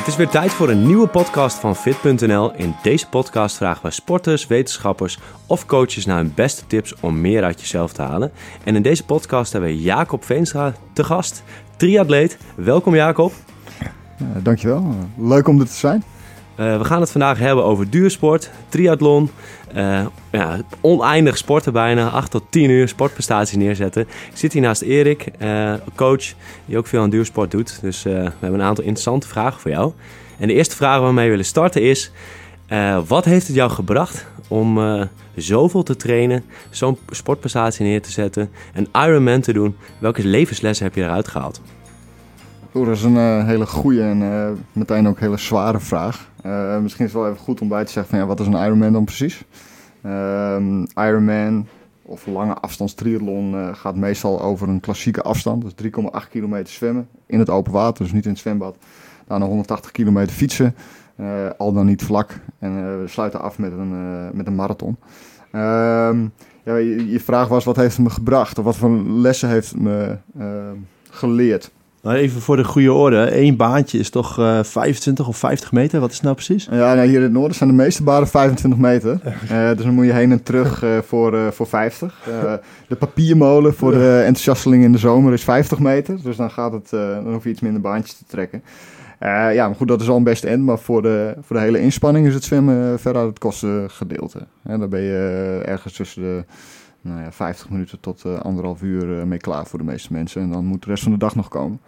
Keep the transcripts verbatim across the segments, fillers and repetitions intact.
Het is weer tijd voor een nieuwe podcast van Fit punt n l. In deze podcast vragen we sporters, wetenschappers of coaches naar hun beste tips om meer uit jezelf te halen. En in deze podcast hebben we Jacob Veenstra te gast, triatleet. Welkom Jacob. Uh, dankjewel, leuk om er te zijn. Uh, we gaan het vandaag hebben over duursport, triathlon, uh, ja, oneindig sporten bijna, acht tot tien uur sportprestaties neerzetten. Ik zit hier naast Erik, uh, coach die ook veel aan duursport doet. Dus uh, we hebben een aantal interessante vragen voor jou. En de eerste vraag waarmee we willen starten is, uh, wat heeft het jou gebracht om uh, zoveel te trainen, zo'n sportprestatie neer te zetten, een Ironman te doen? Welke levenslessen heb je eruit gehaald? Oeh, dat is een uh, hele goede en uh, meteen ook hele zware vraag. Uh, misschien is het wel even goed om bij te zeggen van ja, wat is een Ironman dan precies? Uh, Ironman of lange afstands triathlon uh, gaat meestal over een klassieke afstand. Dus drie komma acht kilometer zwemmen in het open water, dus niet in het zwembad. Daarna honderdtachtig kilometer fietsen, uh, al dan niet vlak. En uh, we sluiten af met een, uh, met een marathon. Uh, ja, je, je vraag was wat heeft het me gebracht of wat voor lessen heeft het me uh, geleerd? Nou, even voor de goede orde. Eén baantje is toch uh, vijfentwintig of vijftig meter? Wat is het nou precies? Ja, nou, hier in het noorden zijn de meeste banen vijfentwintig meter. Uh, dus dan moet je heen en terug uh, voor, uh, voor vijftig. Uh, de papiermolen voor de enthousiastelingen in de zomer is vijftig meter. Dus dan, gaat het, uh, dan hoef je iets minder baantjes te trekken. Uh, ja, maar goed, dat is al een best end. Maar voor de, voor de hele inspanning is het zwemmen veruit het kostengedeelte. Uh, dan ben je uh, ergens tussen de... Nou ja, vijftig minuten tot uh, anderhalf uur uh, mee klaar voor de meeste mensen. En dan moet de rest van de dag nog komen.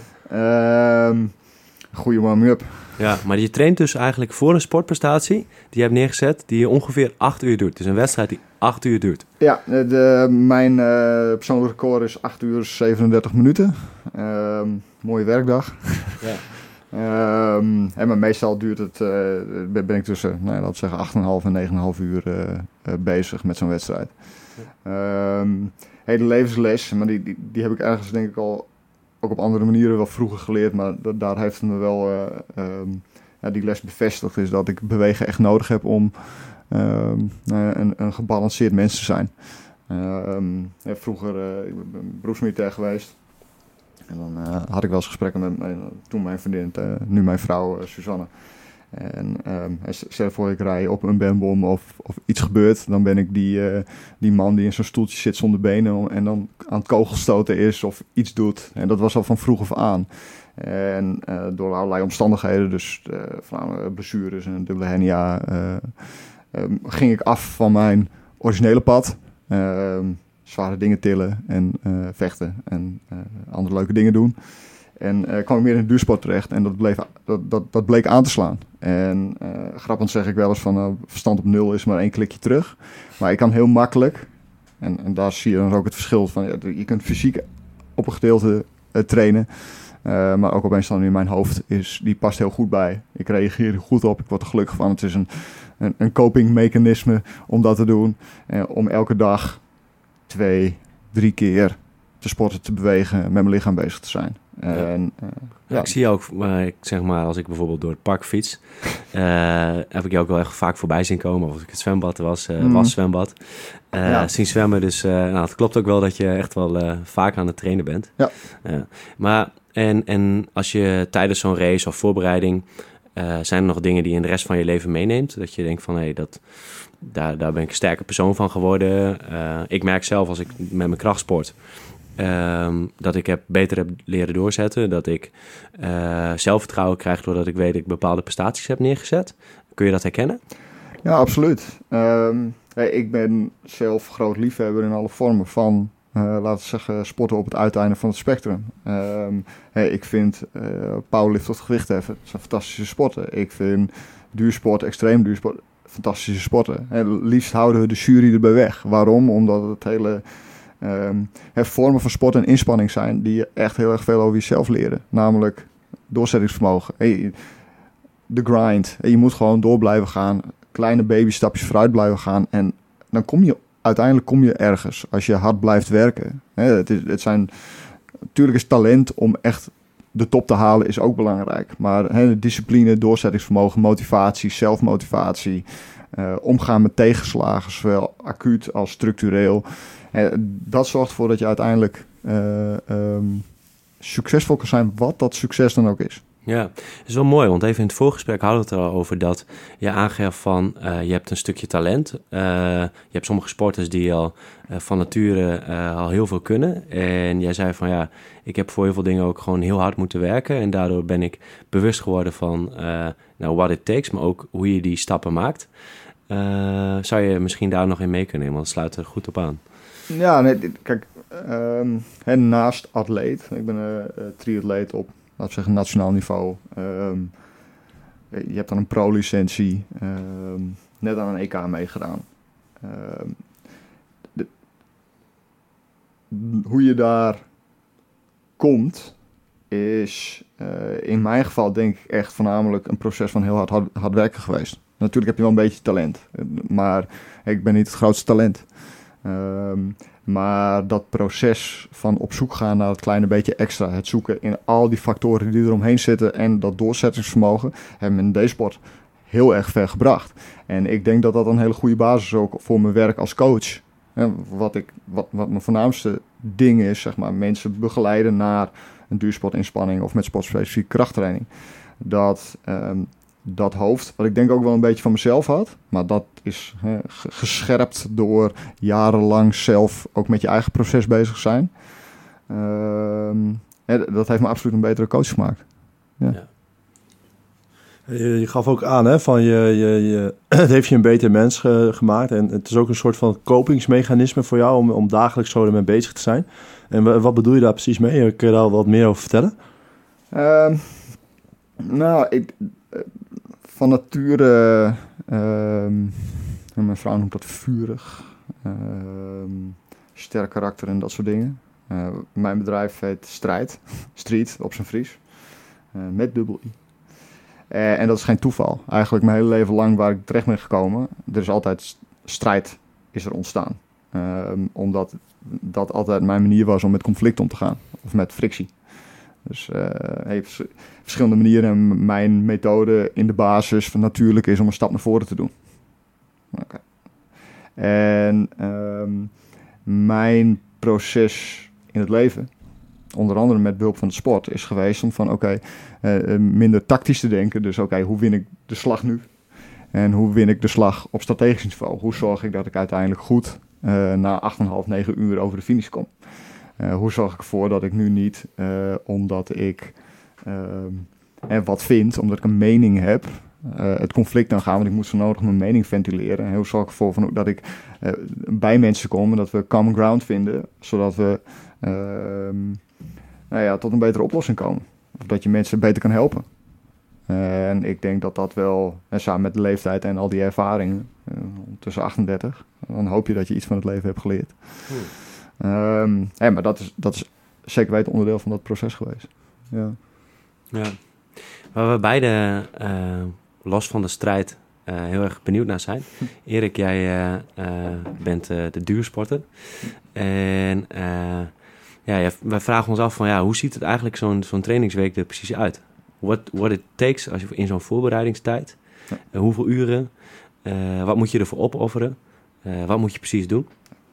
uh, goeie warm-up. Ja, maar je traint dus eigenlijk voor een sportprestatie die je hebt neergezet, die ongeveer acht uur duurt. Dus een wedstrijd die acht uur duurt. Ja, de, mijn uh, persoonlijke record is acht uur zevenendertig minuten. Uh, mooie werkdag. Ja. Um, en maar meestal duurt het, uh, ben ik tussen, nou, laten we zeggen, acht komma vijf en negen komma vijf uur uh, uh, bezig met zo'n wedstrijd. Um, hele levensles, maar die, die, die heb ik ergens denk ik al ook op andere manieren wel vroeger geleerd, maar d- daar heeft het me wel uh, um, ja, die les bevestigd, is dat ik bewegen echt nodig heb om um, uh, een, een gebalanceerd mens te zijn. Um, ja, vroeger, uh, ik ben beroepsmilitair geweest. En dan uh, had ik wel eens gesprekken met mijn, toen mijn vriendin, uh, nu mijn vrouw uh, Suzanne. En um, stel voor ik rij op een benbom of, of iets gebeurt, dan ben ik die, uh, die man die in zo'n stoeltje zit zonder benen en dan aan het kogelstoten is of iets doet. En dat was al van vroeg af aan. En uh, door allerlei omstandigheden, dus uh, van uh, blessures en een dubbele hernia, uh, um, ging ik af van mijn originele pad. Uh, zware dingen tillen en uh, vechten en uh, andere leuke dingen doen. En uh, kwam ik meer in de duursport terecht en dat, bleef, dat, dat, dat bleek aan te slaan. En uh, grappend zeg ik wel eens van uh, verstand op nul is maar één klikje terug. Maar ik kan heel makkelijk, en, en daar zie je dan ook het verschil van, ja, je kunt fysiek op een gedeelte uh, trainen. Uh, maar ook opeens dan in mijn hoofd, is, die past heel goed bij. Ik reageer er goed op, ik word er gelukkig van. Het is een, een, een copingmechanisme om dat te doen. Uh, om elke dag twee, drie keer te sporten, te bewegen, met mijn lichaam bezig te zijn. Ja. En, uh, ja, ja. Ik zie je ook, uh, ik zeg maar, als ik bijvoorbeeld door het park fiets, uh, heb ik je ook wel echt vaak voorbij zien komen. Of ik het zwembad was, uh, Mm. was zwembad. Uh, Ja. Zien zwemmen, dus uh, nou, het klopt ook wel dat je echt wel uh, vaak aan het trainen bent. Ja. Uh, maar, en, en als je tijdens zo'n race of voorbereiding, uh, zijn er nog dingen die je in de rest van je leven meeneemt? Dat je denkt van, hé, hey, dat... Daar, daar ben ik een sterke persoon van geworden. Uh, ik merk zelf als ik met mijn krachtsport... Um, dat ik heb beter heb leren doorzetten. Dat ik uh, zelfvertrouwen krijg doordat ik weet dat ik bepaalde prestaties heb neergezet. Kun je dat herkennen? Ja, absoluut. Um, hey, ik ben zelf groot liefhebber in alle vormen van... Uh, laten we zeggen, sporten op het uiteinde van het spectrum. Um, hey, ik vind uh, powerlift tot gewichtheffen, dat zijn fantastische sporten. Ik vind duursport, extreem duursport, fantastische sporten. Hey, liefst houden we de jury erbij weg. Waarom? Omdat het hele... Um, het vormen van sport en inspanning zijn die je echt heel erg veel over jezelf leren. Namelijk doorzettingsvermogen. Hey, de grind. Hey, je moet gewoon door blijven gaan. Kleine babystapjes vooruit blijven gaan. En dan kom je uiteindelijk kom je ergens. Als je hard blijft werken. Hey, het, is, het zijn... Natuurlijk is talent om echt de top te halen is ook belangrijk. Maar hey, discipline, doorzettingsvermogen, motivatie, zelfmotivatie. Uh, omgaan met tegenslagen. Zowel acuut als structureel. En dat zorgt ervoor dat je uiteindelijk uh, um, succesvol kan zijn, wat dat succes dan ook is. Ja, dat is wel mooi, want even in het voorgesprek hadden we het er al over dat je aangaf van uh, je hebt een stukje talent. Uh, je hebt sommige sporters die al uh, van nature uh, al heel veel kunnen. En jij zei van ja, ik heb voor heel veel dingen ook gewoon heel hard moeten werken. En daardoor ben ik bewust geworden van uh, nou, what it takes, maar ook hoe je die stappen maakt. Uh, zou je misschien daar nog in mee kunnen nemen, want het sluit er goed op aan. Ja, nee, kijk, um, en naast atleet, ik ben een uh, triatleet op, laten we zeggen, nationaal niveau. Um, je hebt dan een pro-licentie, um, net aan een E K meegedaan. Um, de, hoe je daar komt, is uh, in mijn geval denk ik echt voornamelijk een proces van heel hard, hard, hard werken geweest. Natuurlijk heb je wel een beetje talent, maar ik ben niet het grootste talent. Um, maar dat proces van op zoek gaan naar het kleine beetje extra, het zoeken in al die factoren die eromheen zitten en dat doorzettingsvermogen, hebben me in deze sport heel erg ver gebracht. En ik denk dat dat een hele goede basis is ook voor mijn werk als coach. En wat, ik, wat, wat mijn voornaamste ding is, zeg maar, mensen begeleiden naar een duursportinspanning of met sportspecifieke krachttraining. Dat... Um, Dat hoofd, wat ik denk ook wel een beetje van mezelf had. Maar dat is hè, gescherpt door jarenlang zelf ook met je eigen proces bezig zijn. Um, hè, dat heeft me absoluut een betere coach gemaakt. Ja. Ja. Je, je gaf ook aan, hè, van je, je, je, het heeft je een beter mens ge, gemaakt. En het is ook een soort van kopingsmechanisme voor jou om, om dagelijks zo ermee bezig te zijn. En wat bedoel je daar precies mee? Kun je daar wat meer over vertellen? Um, nou, ik... Van nature, uh, mijn vrouw noemt dat vurig, uh, sterk karakter en dat soort dingen. Uh, mijn bedrijf heet Strijd, Street op zijn Fries, uh, met dubbel i. Uh, en dat is geen toeval. Eigenlijk mijn hele leven lang waar ik terecht ben gekomen, er is altijd strijd is er ontstaan. Uh, omdat dat altijd mijn manier was om met conflict om te gaan, of met frictie. Dus uh, heeft verschillende manieren. En mijn methode in de basis van natuurlijk is om een stap naar voren te doen. Okay. En um, mijn proces in het leven, onder andere met behulp van de sport, is geweest om van oké, okay, uh, minder tactisch te denken. Dus oké, okay, hoe win ik de slag nu? En hoe win ik de slag op strategisch niveau? Hoe zorg ik dat ik uiteindelijk goed uh, na acht komma vijf, negen uur over de finish kom? Uh, hoe zorg ik ervoor dat ik nu niet, uh, omdat ik uh, en wat vind, omdat ik een mening heb, uh, het conflict aan gaan, want ik moet zo nodig mijn mening ventileren. En hoe zorg ik ervoor van, dat ik uh, bij mensen kom en dat we common ground vinden, zodat we uh, nou ja, tot een betere oplossing komen. Of dat je mensen beter kan helpen. Uh, en ik denk dat dat wel, en samen met de leeftijd en al die ervaringen, uh, tussen achtendertig, dan hoop je dat je iets van het leven hebt geleerd. Hmm. Um, ja, maar dat is, dat is zeker weten onderdeel van dat proces geweest. Ja. Ja. Waar we beide uh, los van de strijd uh, heel erg benieuwd naar zijn. Erik, jij uh, uh, bent uh, de duursporter. En uh, ja, wij vragen ons af van ja, hoe ziet het eigenlijk zo'n, zo'n trainingsweek er precies uit? What, what it takes als je in zo'n voorbereidingstijd. Ja. Uh, hoeveel uren? Uh, wat moet je ervoor opofferen? Uh, wat moet je precies doen?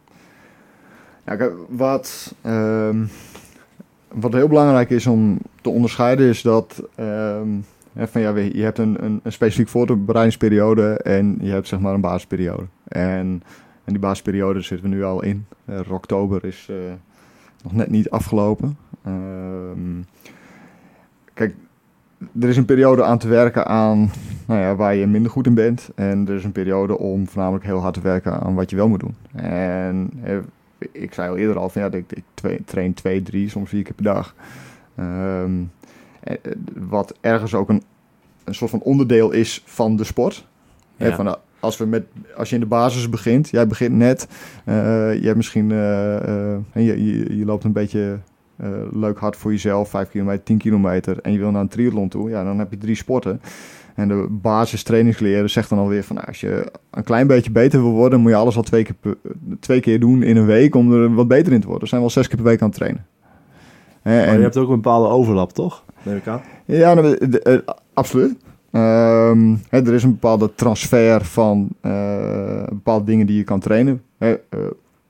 Ja, wat, um, wat heel belangrijk is om te onderscheiden is dat um, van, ja, je hebt een, een, een specifiek voorbereidingsperiode en je hebt zeg maar een basisperiode. En, en die basisperiode zitten we nu al in. Uh, oktober is uh, nog net niet afgelopen. Um, kijk, er is een periode aan te werken aan nou ja, waar je minder goed in bent. En er is een periode om voornamelijk heel hard te werken aan wat je wel moet doen. En uh, ik zei al eerder al van ja, ik, ik twee, train twee, drie, soms vier keer per dag. Um, wat ergens ook een, een soort van onderdeel is van de sport. Ja. He, van, als, we met, als je in de basis begint, jij begint net, uh, je hebt misschien, uh, uh, je, je, je loopt een beetje uh, leuk hard voor jezelf, vijf kilometer, tien kilometer, en je wil naar een triathlon toe, ja, dan heb je drie sporten. En de basis trainingsleren zegt dan alweer van nou, als je een klein beetje beter wil worden, moet je alles al twee keer, per, twee keer doen in een week om er wat beter in te worden. Er zijn wel zes keer per week aan het trainen. He, maar en, je hebt ook een bepaalde overlap, toch? Neem ik aan. Ja, nou, de, de, de, absoluut. Um, he, er is een bepaalde transfer van uh, bepaalde dingen die je kan trainen. He, uh,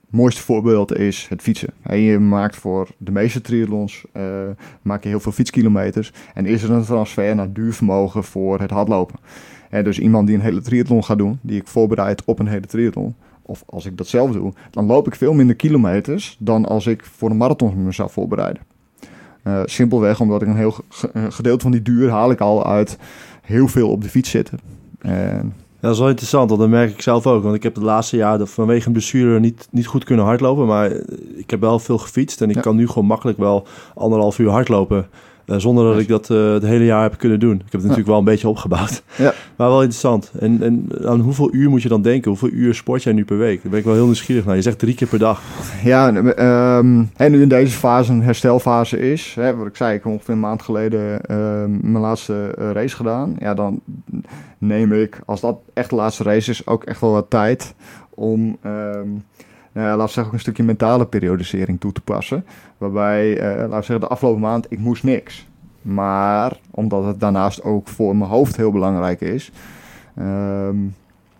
mooiste voorbeeld is het fietsen. Hey, je maakt voor de meeste triathlons uh, maak je heel veel fietskilometers. En is er een transfer naar duurvermogen voor het hardlopen. En dus iemand die een hele triathlon gaat doen, die ik voorbereid op een hele triathlon, of als ik dat zelf doe, dan loop ik veel minder kilometers dan als ik voor een marathon mezelf voorbereid. Uh, simpelweg omdat ik een heel ge- gedeelte van die duur haal ik al uit heel veel op de fiets zitten. En Ja, dat is wel interessant, want dat merk ik zelf ook. Want ik heb de laatste jaren vanwege een blessure niet, niet goed kunnen hardlopen. Maar ik heb wel veel gefietst en ik Ja. kan nu gewoon makkelijk wel anderhalf uur hardlopen. Uh, zonder dat ik dat uh, het hele jaar heb kunnen doen. Ik heb het natuurlijk ja. wel een beetje opgebouwd. Ja. Maar wel interessant. En, en aan hoeveel uur moet je dan denken? Hoeveel uur sport jij nu per week? Daar ben ik wel heel nieuwsgierig naar. Je zegt drie keer per dag. Ja, um, en nu in deze fase een herstelfase is. Hè, wat ik zei, ik heb ongeveer een maand geleden um, mijn laatste uh, race gedaan. Ja, dan neem ik, als dat echt de laatste race is, ook echt wel wat tijd om... Um, Nou ja, laten we zeggen ook een stukje mentale periodisering toe te passen. Waarbij, uh, laten we zeggen, de afgelopen maand, ik moest niks. Maar, omdat het daarnaast ook voor mijn hoofd heel belangrijk is, um,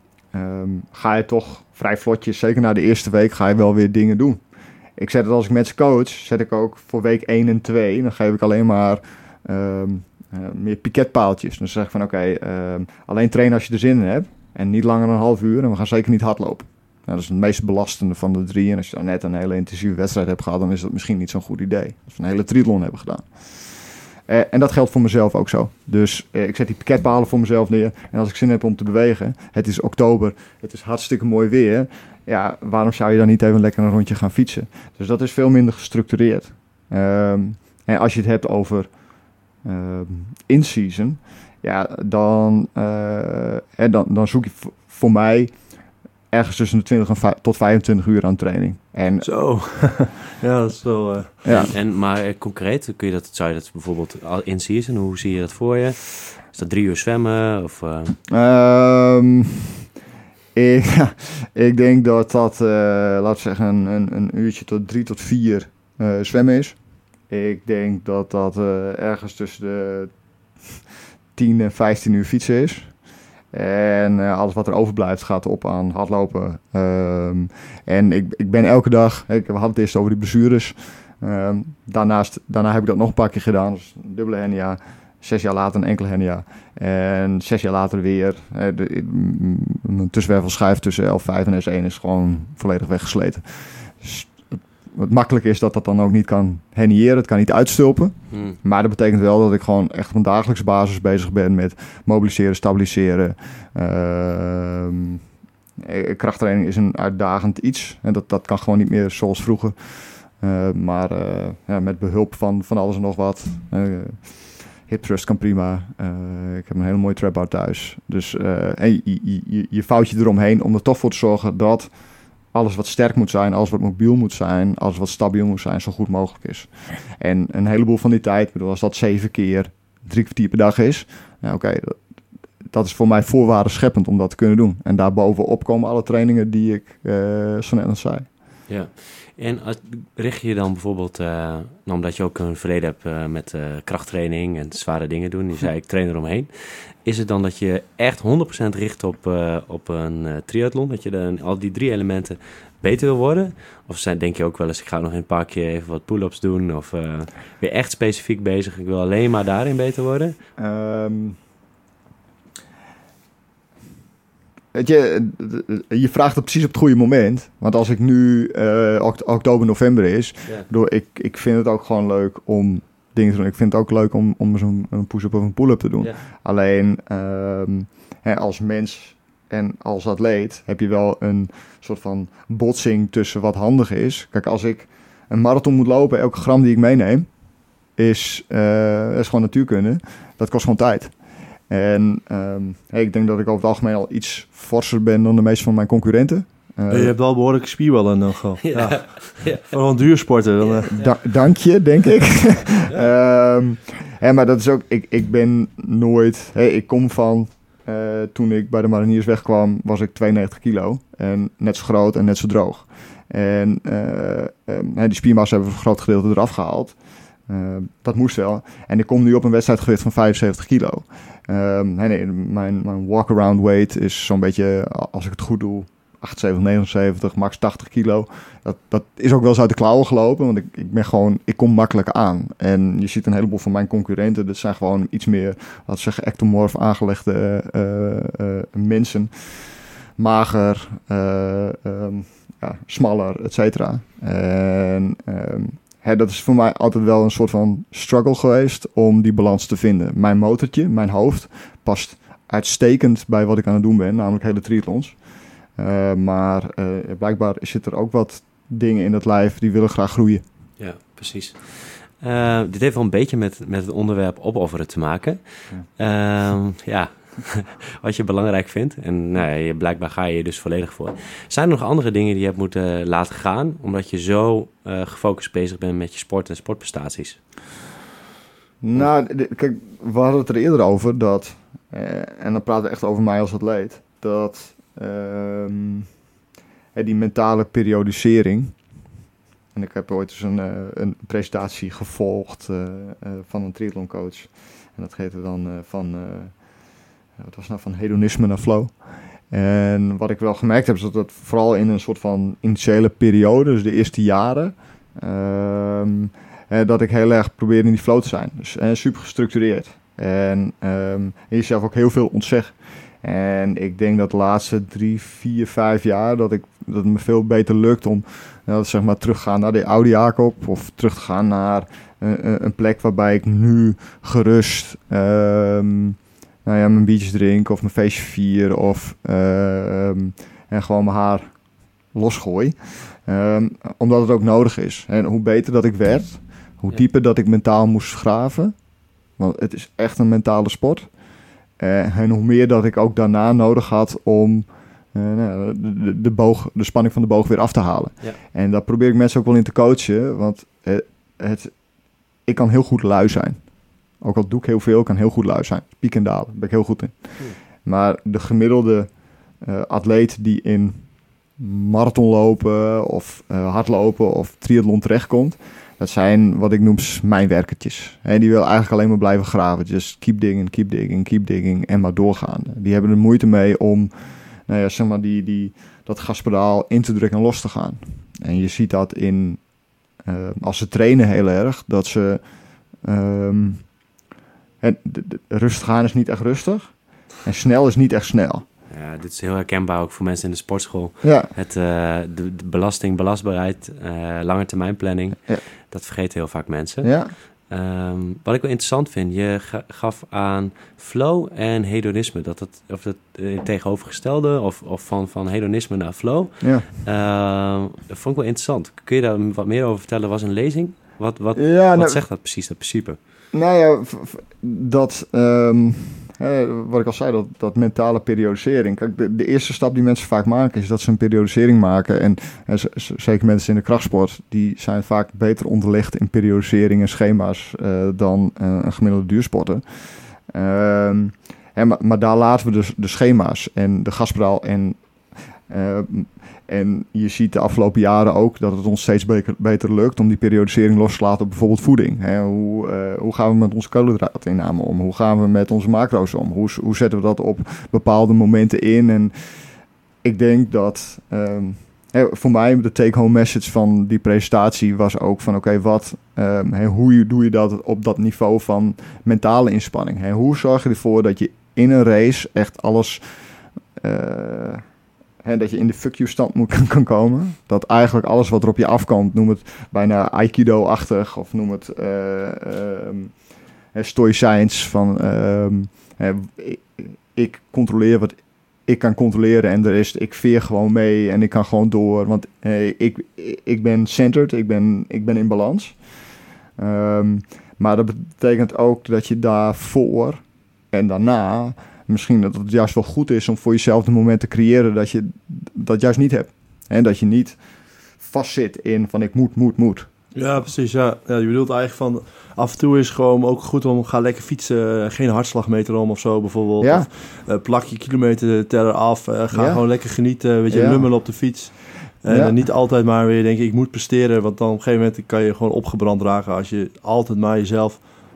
um, ga je toch vrij vlotjes, zeker na de eerste week, ga je wel weer dingen doen. Ik zet het als ik met ze coach, zet ik ook voor week één en twee, dan geef ik alleen maar um, uh, meer piketpaaltjes. Dan zeg ik van oké, okay, um, alleen trainen als je er zin in hebt en niet langer dan een half uur en we gaan zeker niet hardlopen. Nou, dat is het meest belastende van de drie. En als je dan net een hele intensieve wedstrijd hebt gehad, dan is dat misschien niet zo'n goed idee. Als we een hele triathlon hebben gedaan. Uh, en dat geldt voor mezelf ook zo. Dus uh, ik zet die pakketpalen voor mezelf neer. En als ik zin heb om te bewegen, het is oktober, het is hartstikke mooi weer. Ja, waarom zou je dan niet even lekker een rondje gaan fietsen? Dus dat is veel minder gestructureerd. Um, en als je het hebt over uh, in-season, ja, dan, uh, en dan, dan zoek je v- voor mij ergens tussen de twintig en vijf, tot vijfentwintig uur aan training. En, Zo, ja, dat is wel... Uh... Ja. En, en, maar uh, concreet, kun je dat, zou je dat bijvoorbeeld in season, hoe zie je dat voor je? Is dat drie uur zwemmen? Of, uh... um, ik, ja, ik denk dat dat, uh, laten we zeggen, een, een, een uurtje tot drie tot vier uh, zwemmen is. Ik denk dat dat uh, ergens tussen de tien en vijftien uur fietsen is. En uh, alles wat er overblijft gaat op aan hardlopen. Um, en ik, ik ben elke dag... Ik, we hadden het eerst over die blessures. Um, daarnaast, daarna heb ik dat nog een paar keer gedaan. Dus een dubbele hernia. Zes jaar later een enkele hernia. En zes jaar later weer... Uh, de, mijn tussenwervelschijf tussen L vijf en S één is gewoon volledig weggesleten. Dus het makkelijke is dat dat dan ook niet kan herniëren. Het kan niet uitstulpen. Hmm. Maar dat betekent wel dat ik gewoon echt op een dagelijkse basis bezig ben met mobiliseren, stabiliseren. Uh, krachttraining is een uitdagend iets. En dat, dat kan gewoon niet meer zoals vroeger. Uh, maar uh, ja, met behulp van, van alles en nog wat. Uh, hip thrust kan prima. Uh, ik heb een hele mooie trapbar thuis. Dus uh, en je, je, je vouwt je eromheen om er toch voor te zorgen dat alles wat sterk moet zijn, alles wat mobiel moet zijn, alles wat stabiel moet zijn, zo goed mogelijk is. En een heleboel van die tijd, bedoel, als dat zeven keer drie kwartier per dag is, nou, oké, okay, dat, dat is voor mij voorwaarden scheppend om dat te kunnen doen. En daarbovenop komen alle trainingen die ik uh, zo net nog zei. Ja, en als, richt je dan bijvoorbeeld, uh, nou, omdat je ook een verleden hebt uh, met uh, krachttraining en zware dingen doen, je zei ik train eromheen, is het dan dat je echt honderd procent richt op, uh, op een uh, triathlon, dat je dan al die drie elementen beter wil worden? Of zijn, denk je ook wel eens, ik ga nog een paar keer even wat pull-ups doen, of uh, weer echt specifiek bezig, ik wil alleen maar daarin beter worden? Um... Weet je, je vraagt het precies op het goede moment. Want als ik nu uh, oktober, november is, yeah. door, ik, ik vind het ook gewoon leuk om dingen te doen. Ik vind het ook leuk om, om zo'n een push-up of een pull-up te doen. Yeah. Alleen um, hè, als mens en als atleet heb je wel een soort van botsing tussen wat handig is. Kijk, als ik een marathon moet lopen, elke gram die ik meeneem is, uh, is gewoon natuurkunde. Dat kost gewoon tijd. En um, hey, ik denk dat ik over het algemeen al iets forser ben dan de meeste van mijn concurrenten. Uh, je hebt wel behoorlijke spierballen dan gewoon. Ja. Ja. Ja. Vooral een duursporter. Dan, uh. da- dank je, denk ik. Ja. um, hey, maar dat is ook... Ik, ik ben nooit... Hey, ik kom van... Uh, toen ik bij de mariniers wegkwam, was ik tweeënnegentig kilo. En net zo groot en net zo droog. En uh, um, hey, die spiermassa hebben we voor een groot gedeelte eraf gehaald. Uh, dat moest wel. En ik kom nu op een wedstrijdgewicht van vijfenzeventig kilo. Um, nee, nee, mijn, mijn walk-around weight is zo'n beetje, als ik het goed doe, achtenzeventig, negenenzeventig, max tachtig kilo. Dat, dat is ook wel eens uit de klauwen gelopen, want ik, ik ben gewoon, ik kom makkelijk aan. En je ziet een heleboel van mijn concurrenten, dat zijn gewoon iets meer, laten we zeggen, ectomorf aangelegde uh, uh, mensen. Mager, uh, um, ja, smaller, et cetera. En um, hè, dat is voor mij altijd wel een soort van struggle geweest om die balans te vinden. Mijn motortje, mijn hoofd, past uitstekend bij wat ik aan het doen ben, namelijk hele triathlons. Uh, maar uh, blijkbaar zit er ook wat dingen in het lijf die willen graag groeien. Ja, precies. Uh, dit heeft wel een beetje met, met het onderwerp opofferen te maken. Ja, uh, ja. Wat je belangrijk vindt. En nou ja, blijkbaar ga je je dus volledig voor. Zijn er nog andere dingen die je hebt moeten laten gaan, omdat je zo uh, gefocust bezig bent met je sport en sportprestaties? Nou, de, kijk, we hadden het er eerder over dat, eh, en dan praten we echt over mij als atleet, dat uh, die mentale periodisering, en ik heb ooit eens een, uh, een presentatie gevolgd uh, uh, van een triathloncoach, en dat heette dan uh, van, uh, wat was nou, van hedonisme naar flow. En wat ik wel gemerkt heb, is dat het vooral in een soort van initiële periode, dus de eerste jaren, uh, Eh, dat ik heel erg probeer in die flow te zijn. Dus eh, super gestructureerd. En, um, en jezelf ook heel veel ontzeg. En ik denk dat de laatste drie, vier, vijf jaar dat, ik, dat het me veel beter lukt om nou, zeg maar, terug te gaan naar de oude Jacob. Of terug te gaan naar uh, een plek waarbij ik nu gerust um, nou ja, mijn biertjes drink of mijn feestje vier. Of uh, um, en gewoon mijn haar losgooi. Um, omdat het ook nodig is. En hoe beter dat ik werd, hoe dieper dat ik mentaal moest graven. Want het is echt een mentale sport. Uh, en hoe meer dat ik ook daarna nodig had om uh, nou, de, de, de, boog, de spanning van de boog weer af te halen. Ja. En daar probeer ik mensen ook wel in te coachen. Want het, het, ik kan heel goed lui zijn. Ook al doe ik heel veel, ik kan heel goed lui zijn. Piek en dalen, daar ben ik heel goed in. Hmm. Maar de gemiddelde uh, atleet die in marathon lopen of uh, hardlopen of triathlon terechtkomt, dat zijn wat ik noem mijnwerkertjes. En die willen eigenlijk alleen maar blijven graven. Just keep digging, keep digging, keep digging en maar doorgaan. Die hebben er moeite mee om nou ja, zeg maar die, die, dat gaspedaal in te drukken en los te gaan. En je ziet dat in uh, als ze trainen heel erg, dat ze um, en de, de, rustig gaan is niet echt rustig en snel is niet echt snel. Ja, dit is heel herkenbaar ook voor mensen in de sportschool. Ja. Het, uh, de, de belasting, belastbaarheid, uh, lange termijn planning, ja. Dat vergeten heel vaak mensen. Ja. Um, wat ik wel interessant vind, je ga, gaf aan flow en hedonisme. Dat het, of het uh, tegenovergestelde, of, of van, van hedonisme naar flow. Ja. Uh, dat vond ik wel interessant. Kun je daar wat meer over vertellen? Was een lezing? Wat, wat, ja, wat nou, zegt dat precies, dat principe? Nou ja, v- v- dat... Um... He, wat ik al zei, dat, dat mentale periodisering. Kijk, de, de eerste stap die mensen vaak maken is dat ze een periodisering maken. En, en z- z- zeker mensen in de krachtsport, die zijn vaak beter onderlegd in periodisering en schema's uh, dan uh, een gemiddelde duursporter. Um, en, maar, maar daar laten we dus de schema's en de gaspedaal en... Uh, en je ziet de afgelopen jaren ook dat het ons steeds beter, beter lukt om die periodisering los te laten op bijvoorbeeld voeding. Hè, hoe, uh, hoe gaan we met onze koolhydraatinname om? Hoe gaan we met onze macro's om? Hoe, hoe zetten we dat op bepaalde momenten in? En ik denk dat um, hè, voor mij de take-home message van die presentatie was ook van oké, okay, wat, um, hè, hoe doe je dat op dat niveau van mentale inspanning? Hè? Hoe zorg je ervoor dat je in een race echt alles... Uh, He, dat je in de fuck you stand moet kan komen. Dat eigenlijk alles wat er op je afkomt, noem het bijna Aikido-achtig. Of noem het uh, um, stoïcijns. Van um, he, ik, ik controleer wat ik kan controleren. En de rest, ik veer gewoon mee en ik kan gewoon door. Want hey, ik, ik ben centered, ik ben, ik ben in balans. Um, maar dat betekent ook dat je daarvoor en daarna... Misschien dat het juist wel goed is om voor jezelf de moment te creëren dat je dat juist niet hebt. En dat je niet vastzit in van ik moet, moet, moet. Ja, precies. Ja. Ja, je bedoelt eigenlijk van af en toe is gewoon ook goed om ga lekker fietsen. Geen hartslagmeter om of zo bijvoorbeeld. Ja. Of uh, plak je kilometerteller af. Uh, ga ja. gewoon lekker genieten. Weet je, ja. lummelen op de fiets. En ja. niet altijd maar weer denken ik moet presteren. Want dan op een gegeven moment kan je gewoon opgebrand raken als je altijd maar jezelf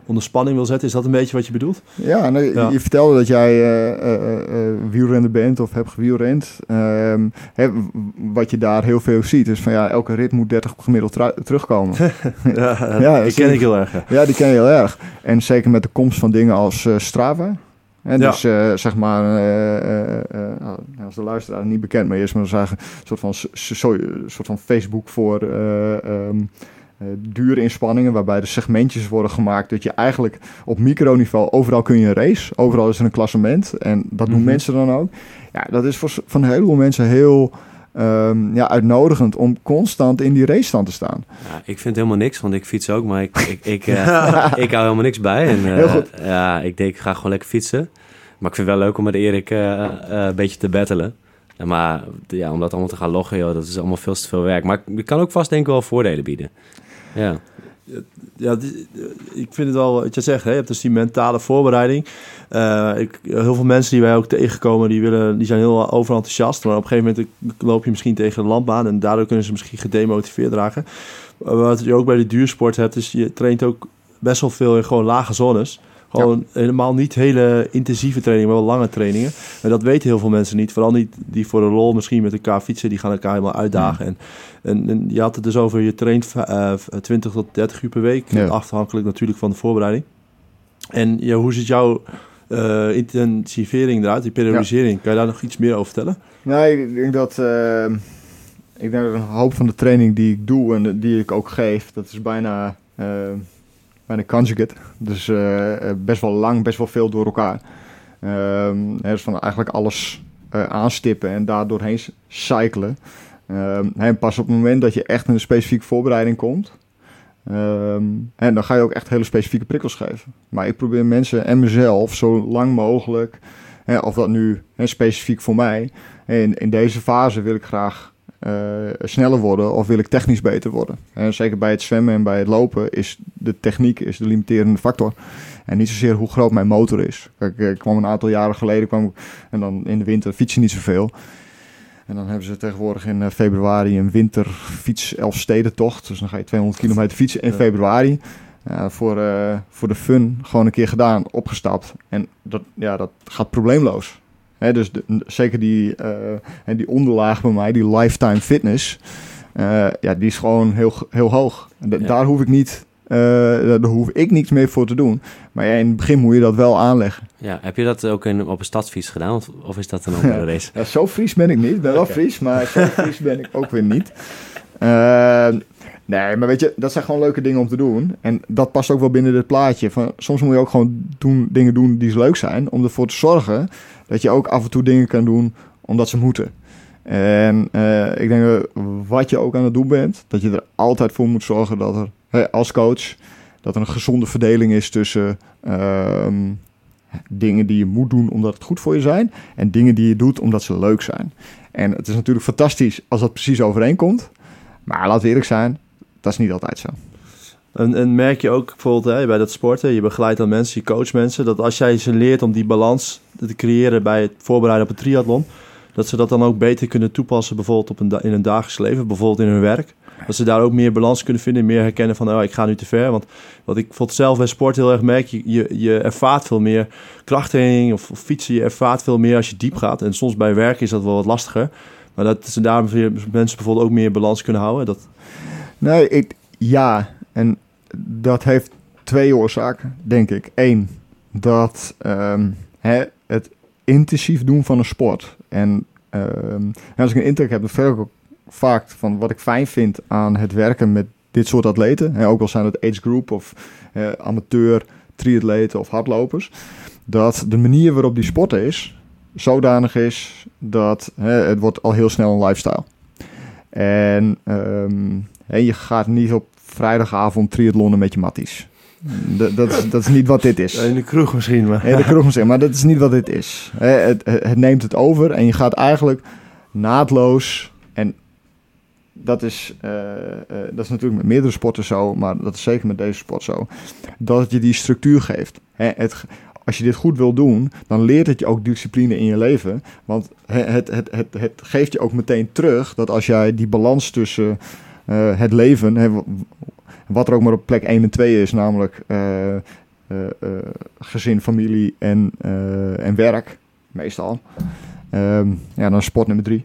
onder spanning wil zetten. Is dat een beetje wat je bedoelt? Ja, nou, ja. Je, je vertelde dat jij uh, uh, uh, wielrenner bent of hebt gewielrend. Um, hè, wat je daar heel veel ziet is van ja, elke rit moet dertig gemiddeld tra- terugkomen. ja, ja, die ken ik heel erg. Ja. ja, die ken je heel erg. En zeker met de komst van dingen als uh, Strava. En ja. Dus uh, zeg maar, uh, uh, uh, als de luisteraar niet bekend mee is, maar dan zeggen een soort van, so, soort van Facebook voor uh, um, uh, dure inspanningen, waarbij de segmentjes worden gemaakt dat je eigenlijk op microniveau, overal kun je een race, overal is er een klassement en dat doen mm-hmm. mensen dan ook. Ja, dat is voor, voor een heleboel mensen heel um, ja, uitnodigend om constant in die racestand te staan. Ja, ik vind helemaal niks, want ik fiets ook, maar ik, ik, ik, uh, ik hou helemaal niks bij. En, uh, heel goed. Ja, ik denk, ik ga gewoon lekker fietsen. Maar ik vind het wel leuk om met Erik uh, uh, een beetje te battelen. Maar ja, om dat allemaal te gaan loggen, joh, dat is allemaal veel te veel werk. Maar ik kan ook vast denk ik wel voordelen bieden. Ja, ja die, ik vind het wel wat je zegt. Hè? Je hebt dus die mentale voorbereiding. Uh, ik, heel veel mensen die wij ook tegenkomen, die, willen, die zijn heel overenthousiast. Maar op een gegeven moment loop je misschien tegen de landbaan en daardoor kunnen ze misschien gedemotiveerd raken. Wat je ook bij de duursport hebt, is je traint ook best wel veel in gewoon lage zones. Gewoon ja. helemaal niet hele intensieve trainingen, maar wel lange trainingen. En dat weten heel veel mensen niet. Vooral niet die voor de lol misschien met elkaar fietsen. Die gaan elkaar helemaal uitdagen. Ja. En, en, en je had het dus over, je traint uh, twintig tot dertig uur per week. Ja. Afhankelijk natuurlijk van de voorbereiding. En ja, hoe ziet jouw uh, intensivering eruit, die periodisering? Ja. Kan je daar nog iets meer over vertellen? Nee, ik denk dat... Uh, ik denk dat een hoop van de training die ik doe en die ik ook geef, dat is bijna... Uh, Bijna conjugate, dus uh, best wel lang, best wel veel door elkaar. Um, dus van eigenlijk alles uh, aanstippen en daar doorheen cyclen. Um, en pas op het moment dat je echt in een specifieke voorbereiding komt, um, en dan ga je ook echt hele specifieke prikkels geven. Maar ik probeer mensen en mezelf zo lang mogelijk, hè, of dat nu hè, specifiek voor mij, in, in deze fase wil ik graag Uh, sneller worden of wil ik technisch beter worden. En zeker bij het zwemmen en bij het lopen is de techniek is de limiterende factor. En niet zozeer hoe groot mijn motor is. Kijk, ik kwam een aantal jaren geleden kwam ik, en dan in de winter fiets je niet zoveel. En dan hebben ze tegenwoordig in uh, februari een winterfiets Elfstedentocht. Dus dan ga je tweehonderd kilometer fietsen in februari. Uh, voor, uh, voor de fun gewoon een keer gedaan, opgestapt. En dat, ja, dat gaat probleemloos. He, dus de, zeker die, uh, en die onderlaag bij mij, die lifetime fitness, uh, ja, die is gewoon heel, heel hoog. De, ja. Daar hoef ik niet, uh, daar hoef ik niks meer voor te doen. Maar ja, in het begin moet je dat wel aanleggen. Ja, heb je dat ook in, op een stadsfiets gedaan? Of, of is dat een andere race? Ja, zo Fries ben ik niet. Ik ben wel okay. Fries, maar zo Fries ben ik ook weer niet. Uh, nee, maar weet je, dat zijn gewoon leuke dingen om te doen. En dat past ook wel binnen dit plaatje. Van, soms moet je ook gewoon doen, dingen doen die leuk zijn, om ervoor te zorgen dat je ook af en toe dingen kan doen omdat ze moeten. En uh, ik denk dat wat je ook aan het doen bent, dat je er altijd voor moet zorgen dat er, hey, als coach, dat er een gezonde verdeling is tussen uh, dingen die je moet doen omdat het goed voor je zijn en dingen die je doet omdat ze leuk zijn. En het is natuurlijk fantastisch als dat precies overeenkomt, maar laten we eerlijk zijn, dat is niet altijd zo. En, en merk je ook bijvoorbeeld hè, bij dat sporten, je begeleidt dan mensen, je coacht mensen, dat als jij ze leert om die balans te creëren bij het voorbereiden op een triathlon, dat ze dat dan ook beter kunnen toepassen bijvoorbeeld op een, in hun dagelijks leven, bijvoorbeeld in hun werk. Dat ze daar ook meer balans kunnen vinden, meer herkennen van, oh, ik ga nu te ver. Want wat ik bijvoorbeeld zelf bij sport heel erg merk, je, je, je ervaart veel meer krachttraining of, of fietsen, je ervaart veel meer als je diep gaat. En soms bij werk is dat wel wat lastiger. Maar dat ze daar mensen bijvoorbeeld ook meer balans kunnen houden. Dat... Nee, ik, ja... En dat heeft twee oorzaken, denk ik. Eén, dat um, hè, het intensief doen van een sport. En um, als ik een intake heb, dan vertel ik ook vaak van wat ik fijn vind aan het werken met dit soort atleten. Hè, ook al zijn het age group of uh, amateur, triatleten of hardlopers. Dat de manier waarop die sporten is, zodanig is dat hè, het wordt al heel snel een lifestyle. En um, hè, je gaat niet op vrijdagavond triathlonnen met je matties. Dat, dat, is, dat is niet wat dit is. In de kroeg misschien. Maar. In de kroeg misschien, maar dat is niet wat dit is. Het, het neemt het over en je gaat eigenlijk naadloos. En dat is, uh, uh, dat is natuurlijk met meerdere sporten zo, maar dat is zeker met deze sport zo. Dat het je die structuur geeft. Het, als je dit goed wil doen, dan leert het je ook discipline in je leven. Want het, het, het, het, het geeft je ook meteen terug dat als jij die balans tussen Uh, het leven, hè, wat er ook maar op plek één en twee is, namelijk uh, uh, uh, gezin, familie en, uh, en werk, meestal. Um, ja, dan sport nummer drie.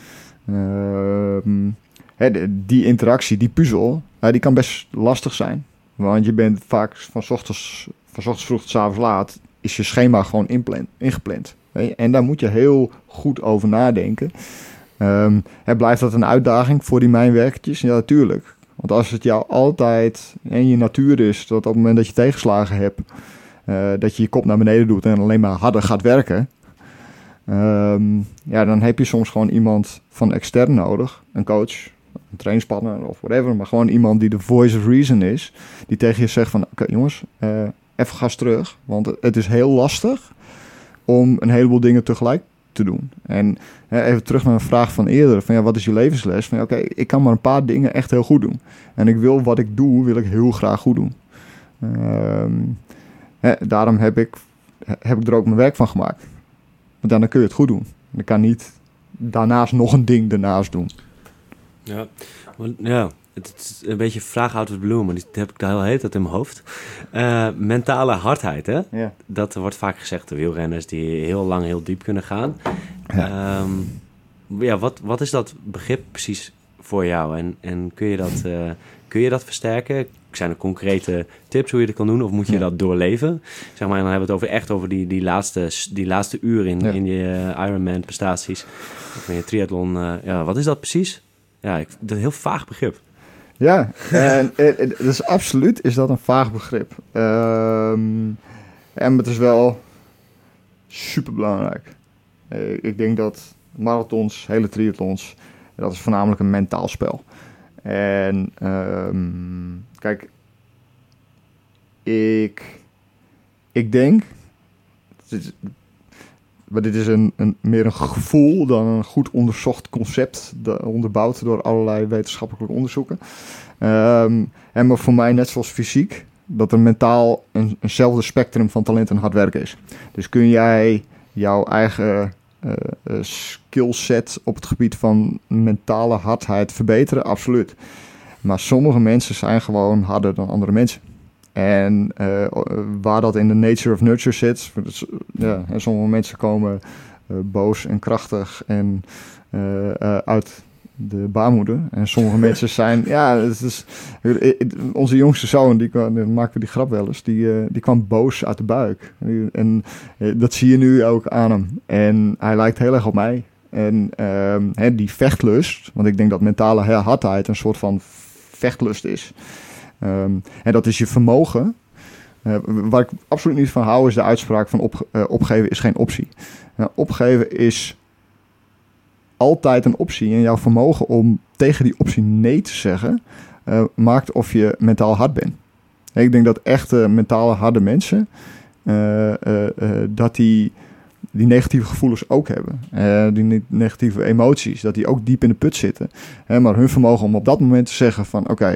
Um, hè, die interactie, die puzzel, uh, die kan best lastig zijn. Want je bent vaak van 's ochtends, van 's ochtends vroeg tot 's avonds laat, is je schema gewoon inplan, ingepland. Hè? En daar moet je heel goed over nadenken. Um, hè, blijft dat een uitdaging voor die mijnwerkertjes? Ja, natuurlijk. Want als het jou altijd in je natuur is, dat op het moment dat je tegenslagen hebt, uh, dat je je kop naar beneden doet en alleen maar harder gaat werken, um, ja, dan heb je soms gewoon iemand van extern nodig, een coach, een trainingspartner of whatever, maar gewoon iemand die de voice of reason is, die tegen je zegt van, oké okay, jongens, uh, even gas terug, want het is heel lastig om een heleboel dingen tegelijk te doen. En hè, even terug naar een vraag van eerder, van ja, wat is je levensles? Van ja, oké, okay, ik kan maar een paar dingen echt heel goed doen. En ik wil wat ik doe, wil ik heel graag goed doen. Um, hè, daarom heb ik, heb ik er ook mijn werk van gemaakt. Want dan kun je het goed doen. Ik kan niet daarnaast nog een ding ernaast doen. Ja, ja. Het is een beetje vraag out of the blue, maar die heb ik daar heel heet dat in mijn hoofd. Uh, mentale hardheid, hè? Ja. Dat wordt vaak gezegd door wielrenners die heel lang, heel diep kunnen gaan. Ja, um, ja wat, wat is dat begrip precies voor jou? En, en kun je dat, uh, kun je dat versterken? Zijn er concrete tips hoe je dat kan doen? Of moet je ja. dat doorleven? Zeg maar, dan hebben we het over echt over die, die, laatste, die laatste uur in, ja. in je uh, Ironman prestaties. Of in je triathlon. Uh, ja, wat is dat precies? Ja, ik, dat is een heel vaag begrip. Ja, en, en dus absoluut is dat een vaag begrip. Um, en het is wel super belangrijk. Ik denk dat marathons, hele triathlons, dat is voornamelijk een mentaal spel. En um, kijk, ik, ik denk, dit, maar dit is een, een, meer een gevoel dan een goed onderzocht concept, de, onderbouwd door allerlei wetenschappelijke onderzoeken. Um, en maar voor mij, net zoals fysiek, dat er mentaal een, eenzelfde spectrum van talent en hard werken is. Dus kun jij jouw eigen uh, uh, skillset op het gebied van mentale hardheid verbeteren? Absoluut. Maar sommige mensen zijn gewoon harder dan andere mensen. En uh, waar dat in de nature of nurture zit, dus, ja, en sommige mensen komen uh, boos en krachtig en uh, uh, uit de baarmoeder. En sommige mensen zijn, ja, het is, onze jongste zoon, die, dan maken we die grap wel eens, die, uh, die kwam boos uit de buik. En uh, dat zie je nu ook aan hem. En hij lijkt heel erg op mij. En uh, hè, die vechtlust, want ik denk dat mentale hardheid een soort van vechtlust is. Um, en dat is je vermogen. Uh, waar ik absoluut niet van hou is de uitspraak van op, uh, opgeven is geen optie. Uh, opgeven is altijd een optie. En jouw vermogen om tegen die optie nee te zeggen, uh, maakt of je mentaal hard bent. En ik denk dat echte mentale harde mensen, uh, uh, uh, dat die die negatieve gevoelens ook hebben. Uh, die negatieve emoties, dat die ook diep in de put zitten. Uh, maar hun vermogen om op dat moment te zeggen van oké, okay,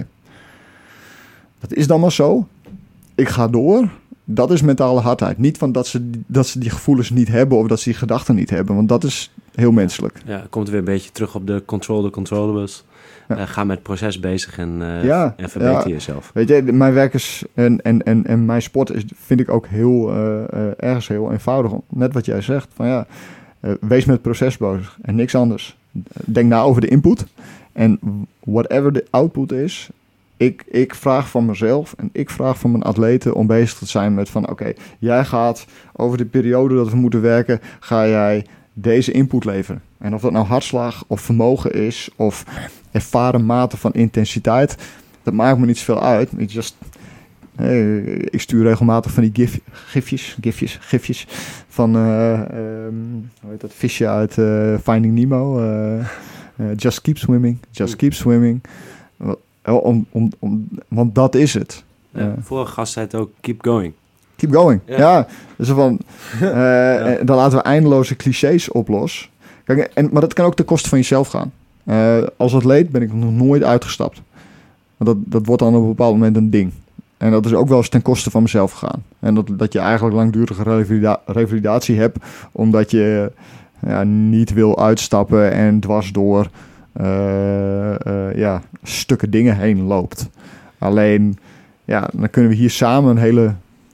dat is dan maar zo. Ik ga door. Dat is mentale hardheid. Niet van dat ze, dat ze die gevoelens niet hebben of dat ze die gedachten niet hebben. Want dat is heel menselijk. Ja, komt weer een beetje terug op de control the controllables. Ja. Uh, ga met het proces bezig en, uh, ja, en verbeter ja. jezelf. Weet je, mijn werk is en, en, en, en mijn sport is, vind ik ook heel uh, uh, ergens heel eenvoudig. Net wat jij zegt. Van ja, uh, wees met het proces bezig en niks anders. Denk na over de input. En whatever de output is, Ik, ik vraag van mezelf en ik vraag van mijn atleten om bezig te zijn met van oké, okay, jij gaat over de periode dat we moeten werken, ga jij deze input leveren. En of dat nou hartslag of vermogen is of ervaren mate van intensiteit, dat maakt me niet zoveel uit. Ik, just, hey, ik stuur regelmatig van die gif, gifjes, gifjes, gifjes van uh, um, hoe heet dat visje uit uh, Finding Nemo. Uh, uh, just keep swimming, just keep swimming. Om, om, om, want dat is het. Ja, uh, vorige gast zei het ook, keep going. Keep going, ja. ja dus van, uh, ja. Dan laten we eindeloze clichés oplossen. Kijk, en, maar dat kan ook ten koste van jezelf gaan. Uh, als atleet ben ik nog nooit uitgestapt. Want dat, dat wordt dan op een bepaald moment een ding. En dat is ook wel eens ten koste van mezelf gegaan. En dat, dat je eigenlijk langdurige revalida- revalidatie hebt, omdat je ja, niet wil uitstappen en dwars door Uh, uh, ja, stukken dingen heen loopt. Alleen, ja, dan kunnen we hier samen een hele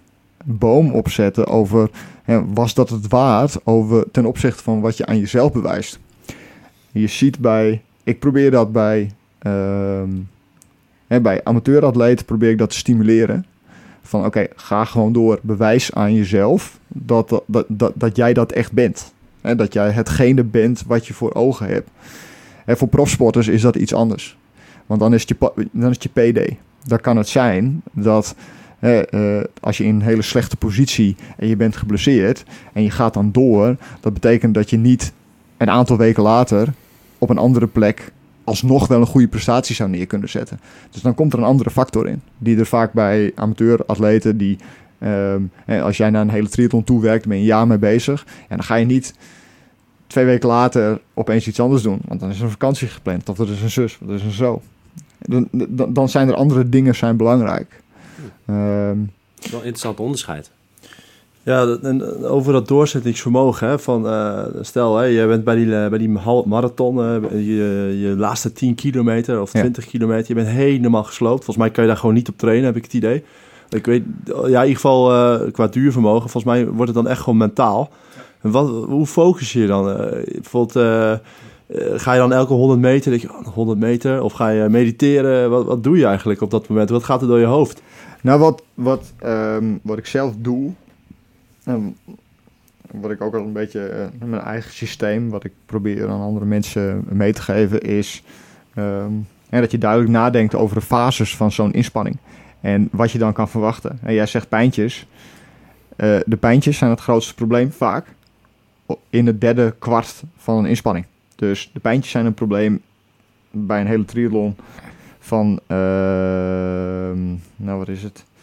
boom opzetten over... Hè, was dat het waard over, ten opzichte van wat je aan jezelf bewijst. Je ziet bij... Ik probeer dat bij... Uh, hè, bij amateuratleten probeer ik dat te stimuleren. Van oké, okay, ga gewoon door. Bewijs aan jezelf dat, dat, dat, dat, dat jij dat echt bent. Hè, dat jij hetgene bent wat je voor ogen hebt. En voor profsporters is dat iets anders. Want dan is het je, dan is het je P D. Dan kan het zijn dat hè, uh, als je in een hele slechte positie en je bent geblesseerd en je gaat dan door, dat betekent dat je niet een aantal weken later op een andere plek alsnog wel een goede prestatie zou neer kunnen zetten. Dus dan komt er een andere factor in. Die er vaak bij amateuratleten, die um, als jij naar een hele triathlon toe werkt, ben je een jaar mee bezig. En dan ga je niet twee weken later opeens iets anders doen. Want dan is er een vakantie gepland. Of er is een zus, of er is een zo. Dan, dan, dan zijn er andere dingen zijn belangrijk. Um, Wel een interessant onderscheid. Ja, en over dat doorzettingsvermogen. Hè, van, uh, stel, hè, je bent bij die, uh, bij die marathon, uh, je, je laatste tien kilometer of twintig ja. kilometer. Je bent helemaal gesloopt. Volgens mij kan je daar gewoon niet op trainen, heb ik het idee. Ik weet, ja, in ieder geval uh, qua duurvermogen. Volgens mij wordt het dan echt gewoon mentaal. En wat, hoe focus je je dan? Uh, bijvoorbeeld, uh, uh, ga je dan elke honderd meter, denk je, oh, honderd meter? Of ga je mediteren? Wat, wat doe je eigenlijk op dat moment? Wat gaat er door je hoofd? Nou, wat, wat, um, wat ik zelf doe... Um, wat ik ook al een beetje uh, mijn eigen systeem, wat ik probeer aan andere mensen mee te geven, is um, ja, dat je duidelijk nadenkt over de fases van zo'n inspanning. En wat je dan kan verwachten. En jij zegt pijntjes. Uh, de pijntjes zijn het grootste probleem vaak in het derde kwart van een inspanning. Dus de pijntjes zijn een probleem bij een hele triathlon van, uh, nou wat is het?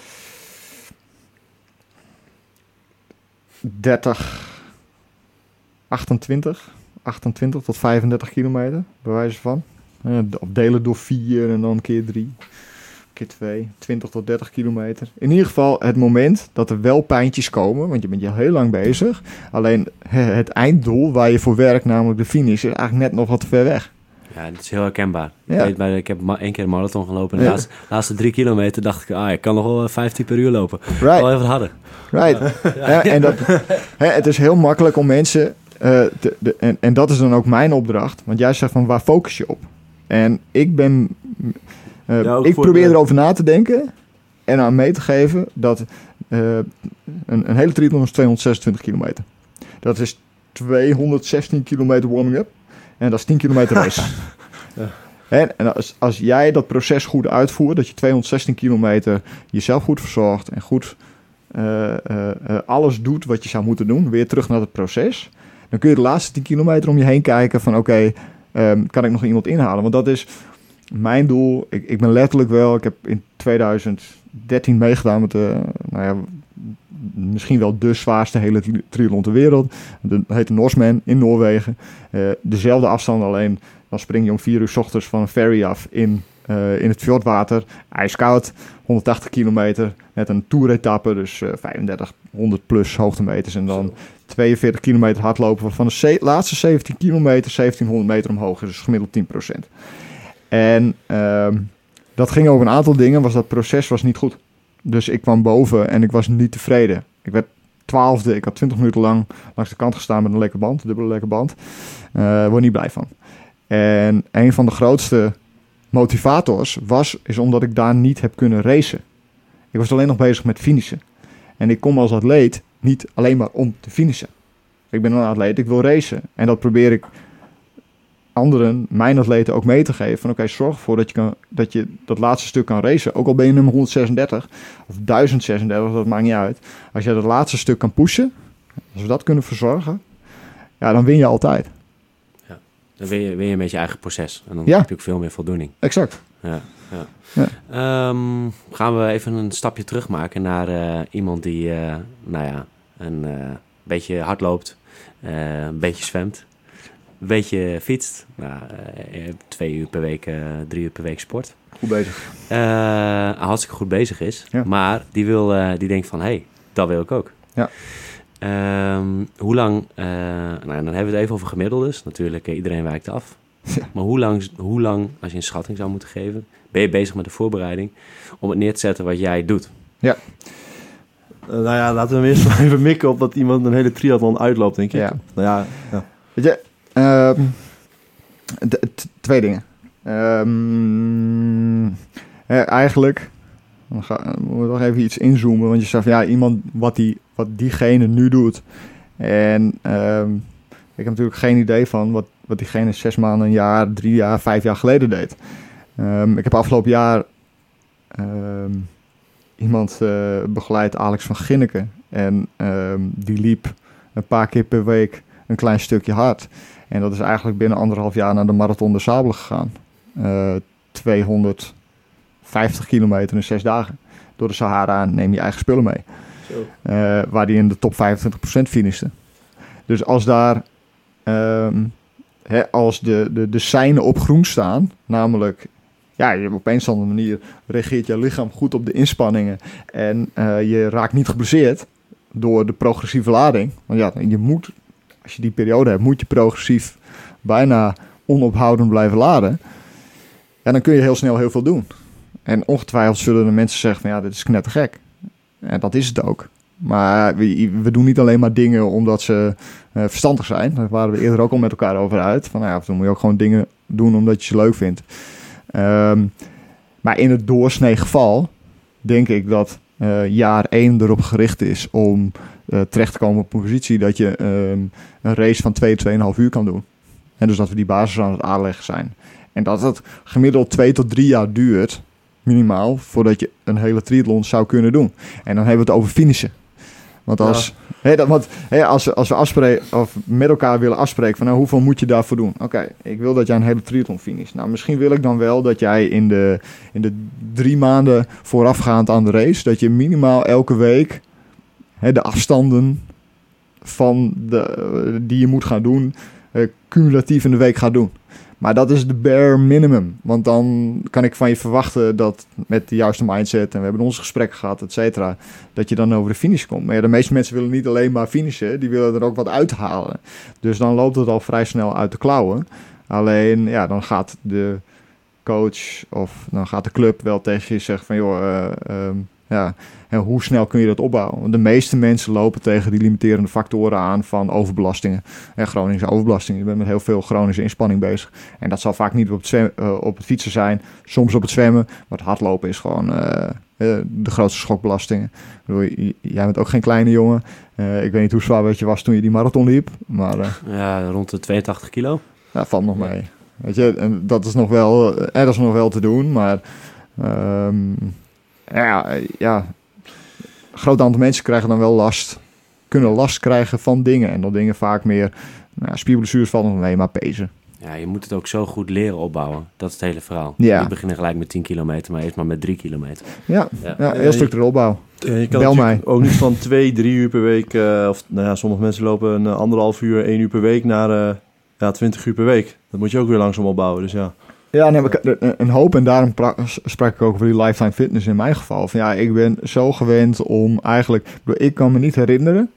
dertig, achtentwintig, achtentwintig tot vijfendertig kilometer, bij wijze van. Uh, op delen door vier en dan keer drie, keer twee, twintig tot dertig kilometer. In ieder geval het moment dat er wel pijntjes komen, want je bent je heel lang bezig. Alleen het einddoel waar je voor werkt, namelijk de finish, is eigenlijk net nog wat te ver weg. Ja, dat is heel herkenbaar. Ja. Ik, weet, bij, ik heb ma- één keer een marathon gelopen en de ja. laatste, laatste drie kilometer dacht ik, ah, ik kan nog wel vijftien per uur lopen. Right. Wel even harder. Right. Ja. Ja, en dat, hè, het is heel makkelijk om mensen, uh, te, de, en, en dat is dan ook mijn opdracht, want jij zegt van waar focus je op? En ik ben, uh, ja, ik probeer de... erover na te denken en aan mee te geven dat uh, een, een hele triathlon is tweehonderdzesentwintig kilometer. Dat is tweehonderdzestien kilometer warming up. En dat is tien kilometer race. Ja. En, en als, als jij dat proces goed uitvoert, dat je tweehonderdzestien kilometer jezelf goed verzorgt en goed uh, uh, uh, alles doet wat je zou moeten doen, weer terug naar het proces, dan kun je de laatste tien kilometer om je heen kijken van oké, okay, um, kan ik nog iemand inhalen? Want dat is mijn doel. Ik, ik ben letterlijk wel, ik heb in tweeduizend dertien meegedaan met de, nou ja, misschien wel de zwaarste hele triathlon ter wereld. Dat heet de Norseman in Noorwegen. Uh, dezelfde afstand, alleen dan spring je om vier uur 's ochtends van een ferry af in, uh, in het fjordwater. IJskoud, honderdtachtig kilometer met een toeretappe, dus uh, vijfendertig honderd plus hoogtemeters. En dan tweeënveertig kilometer hardlopen van de ze- laatste zeventien kilometer, zeventienhonderd meter omhoog. Dus gemiddeld tien procent. En uh, dat ging over een aantal dingen, was dat proces was niet goed. Dus ik kwam boven en ik was niet tevreden. Ik werd twaalfde. Ik had twintig minuten lang langs de kant gestaan met een lekke band. Dubbele lekke band. Daar uh, word niet blij van. En een van de grootste motivators was, is omdat ik daar niet heb kunnen racen. Ik was alleen nog bezig met finishen. En ik kom als atleet niet alleen maar om te finishen. Ik ben een atleet, ik wil racen. En dat probeer ik anderen, mijn atleten, ook mee te geven. Van oké, okay, zorg ervoor dat je, kan, dat je dat laatste stuk kan racen. Ook al ben je nummer honderdzesendertig of duizend zesendertig, dat maakt niet uit. Als je dat laatste stuk kan pushen, als we dat kunnen verzorgen, ja, dan win je altijd. Ja, dan win je, win je met je eigen proces. En dan ja. heb je ook veel meer voldoening. Exact. Ja, ja. Ja. Um, gaan we even een stapje terug maken naar uh, iemand die, uh, nou ja, een uh, beetje hard loopt, uh, een beetje zwemt. Een beetje fietst. Nou, uh, twee uur per week, uh, drie uur per week sport. Goed bezig. Uh, hartstikke goed bezig is. Ja. Maar die, wil, uh, die denkt van, hé, hey, dat wil ik ook. Ja. Um, hoe lang, uh, nou, dan hebben we het even over gemiddeldes. Natuurlijk, uh, iedereen wijkt af. Ja. Maar hoe lang, hoe lang, als je een schatting zou moeten geven, ben je bezig met de voorbereiding om het neer te zetten wat jij doet? Ja. Uh, nou ja, laten we eerst maar even mikken op dat iemand een hele triathlon uitloopt, denk ik. Ja. Nou ja, ja. Weet je, uh, d- t- twee dingen. Um, eh, eigenlijk, dan ga, moeten we nog even iets inzoomen, want je zegt van ja, iemand wat, die, wat diegene nu doet. En um, ik heb natuurlijk geen idee van wat, wat diegene zes maanden, een jaar, drie jaar, vijf jaar geleden deed. Um, ik heb afgelopen jaar um, iemand uh, begeleid, Alex van Ginneken. En um, die liep een paar keer per week een klein stukje hard. En dat is eigenlijk binnen anderhalf jaar naar de Marathon des Sables gegaan. Uh, tweehonderdvijftig kilometer in zes dagen. Door de Sahara neem je eigen spullen mee. Uh, waar die in de top vijfentwintig procent finishte. Dus als daar... Um, he, als de, de, de seinen op groen staan, namelijk... Ja, je op een of andere manier reageert je lichaam goed op de inspanningen. En uh, je raakt niet geblesseerd door de progressieve lading. Want ja, je moet, als je die periode hebt, moet je progressief bijna onophoudend blijven laden. En dan kun je heel snel heel veel doen. En ongetwijfeld zullen de mensen zeggen van ja, dit is knettergek. En dat is het ook. Maar we, we doen niet alleen maar dingen omdat ze uh, verstandig zijn. Daar waren we eerder ook al met elkaar over uit. Van, nou ja, dan moet je ook gewoon dingen doen omdat je ze leuk vindt. Um, maar in het doorsnee geval denk ik dat uh, jaar één erop gericht is om uh, terecht te komen op een positie dat je um, een race van twee, tweeënhalf uur kan doen. En dus dat we die basis aan het aanleggen zijn. En dat het gemiddeld twee tot drie jaar duurt, minimaal, voordat je een hele triathlon zou kunnen doen. En dan hebben we het over finishen. Want als, ja. hey, dat, want, hey, als, als we afspreken, of met elkaar willen afspreken van nou, hoeveel moet je daarvoor doen? Oké, okay, ik wil dat jij een hele triathlon finish. Nou, misschien wil ik dan wel dat jij in de, in de drie maanden voorafgaand aan de race, dat je minimaal elke week hey, de afstanden van de, die je moet gaan doen, uh, cumulatief in de week gaat doen. Maar dat is de bare minimum. Want dan kan ik van je verwachten dat met de juiste mindset, en we hebben onze gesprekken gehad, et cetera, dat je dan over de finish komt. Maar ja, de meeste mensen willen niet alleen maar finishen, die willen er ook wat uithalen. Dus dan loopt het al vrij snel uit de klauwen. Alleen, ja, dan gaat de coach of dan gaat de club wel tegen je zeggen van, joh, uh, um, ja, en hoe snel kun je dat opbouwen? Want de meeste mensen lopen tegen die limiterende factoren aan van overbelastingen. En chronische overbelasting. Je bent met heel veel chronische inspanning bezig. En dat zal vaak niet op het, zwem, uh, op het fietsen zijn. Soms op het zwemmen. Maar het hardlopen is gewoon uh, uh, de grootste schokbelastingen. Ik bedoel, j- jij bent ook geen kleine jongen. Uh, ik weet niet hoe zwaar je was toen je die marathon liep. Maar, uh, ja, rond de tweeëntachtig kilo. Ja, valt nog mee. Weet je, en dat is nog wel, uh, dat is nog wel te doen. Maar... Um, Ja, ja, een groot aantal mensen krijgen dan wel last, kunnen last krijgen van dingen. En dan dingen vaak meer, nou ja, spierblessures vallen nog mee, maar pezen. Ja, je moet het ook zo goed leren opbouwen. Dat is het hele verhaal. Ja. Niet beginnen gelijk met tien kilometer, maar eerst maar met drie kilometer. Ja, ja. ja heel structureel opbouw. Ja, je kan Bel mij. ook niet van twee, drie uur per week, uh, of nou ja, sommige mensen lopen een uh, anderhalf uur, één uur per week naar uh, ja, twintig uur per week. Dat moet je ook weer langzaam opbouwen, dus ja. Ja, nee, een hoop en daarom pra- sprak ik ook over die lifetime fitness in mijn geval. Van ja, ik ben zo gewend om eigenlijk... Ik kan me niet herinneren,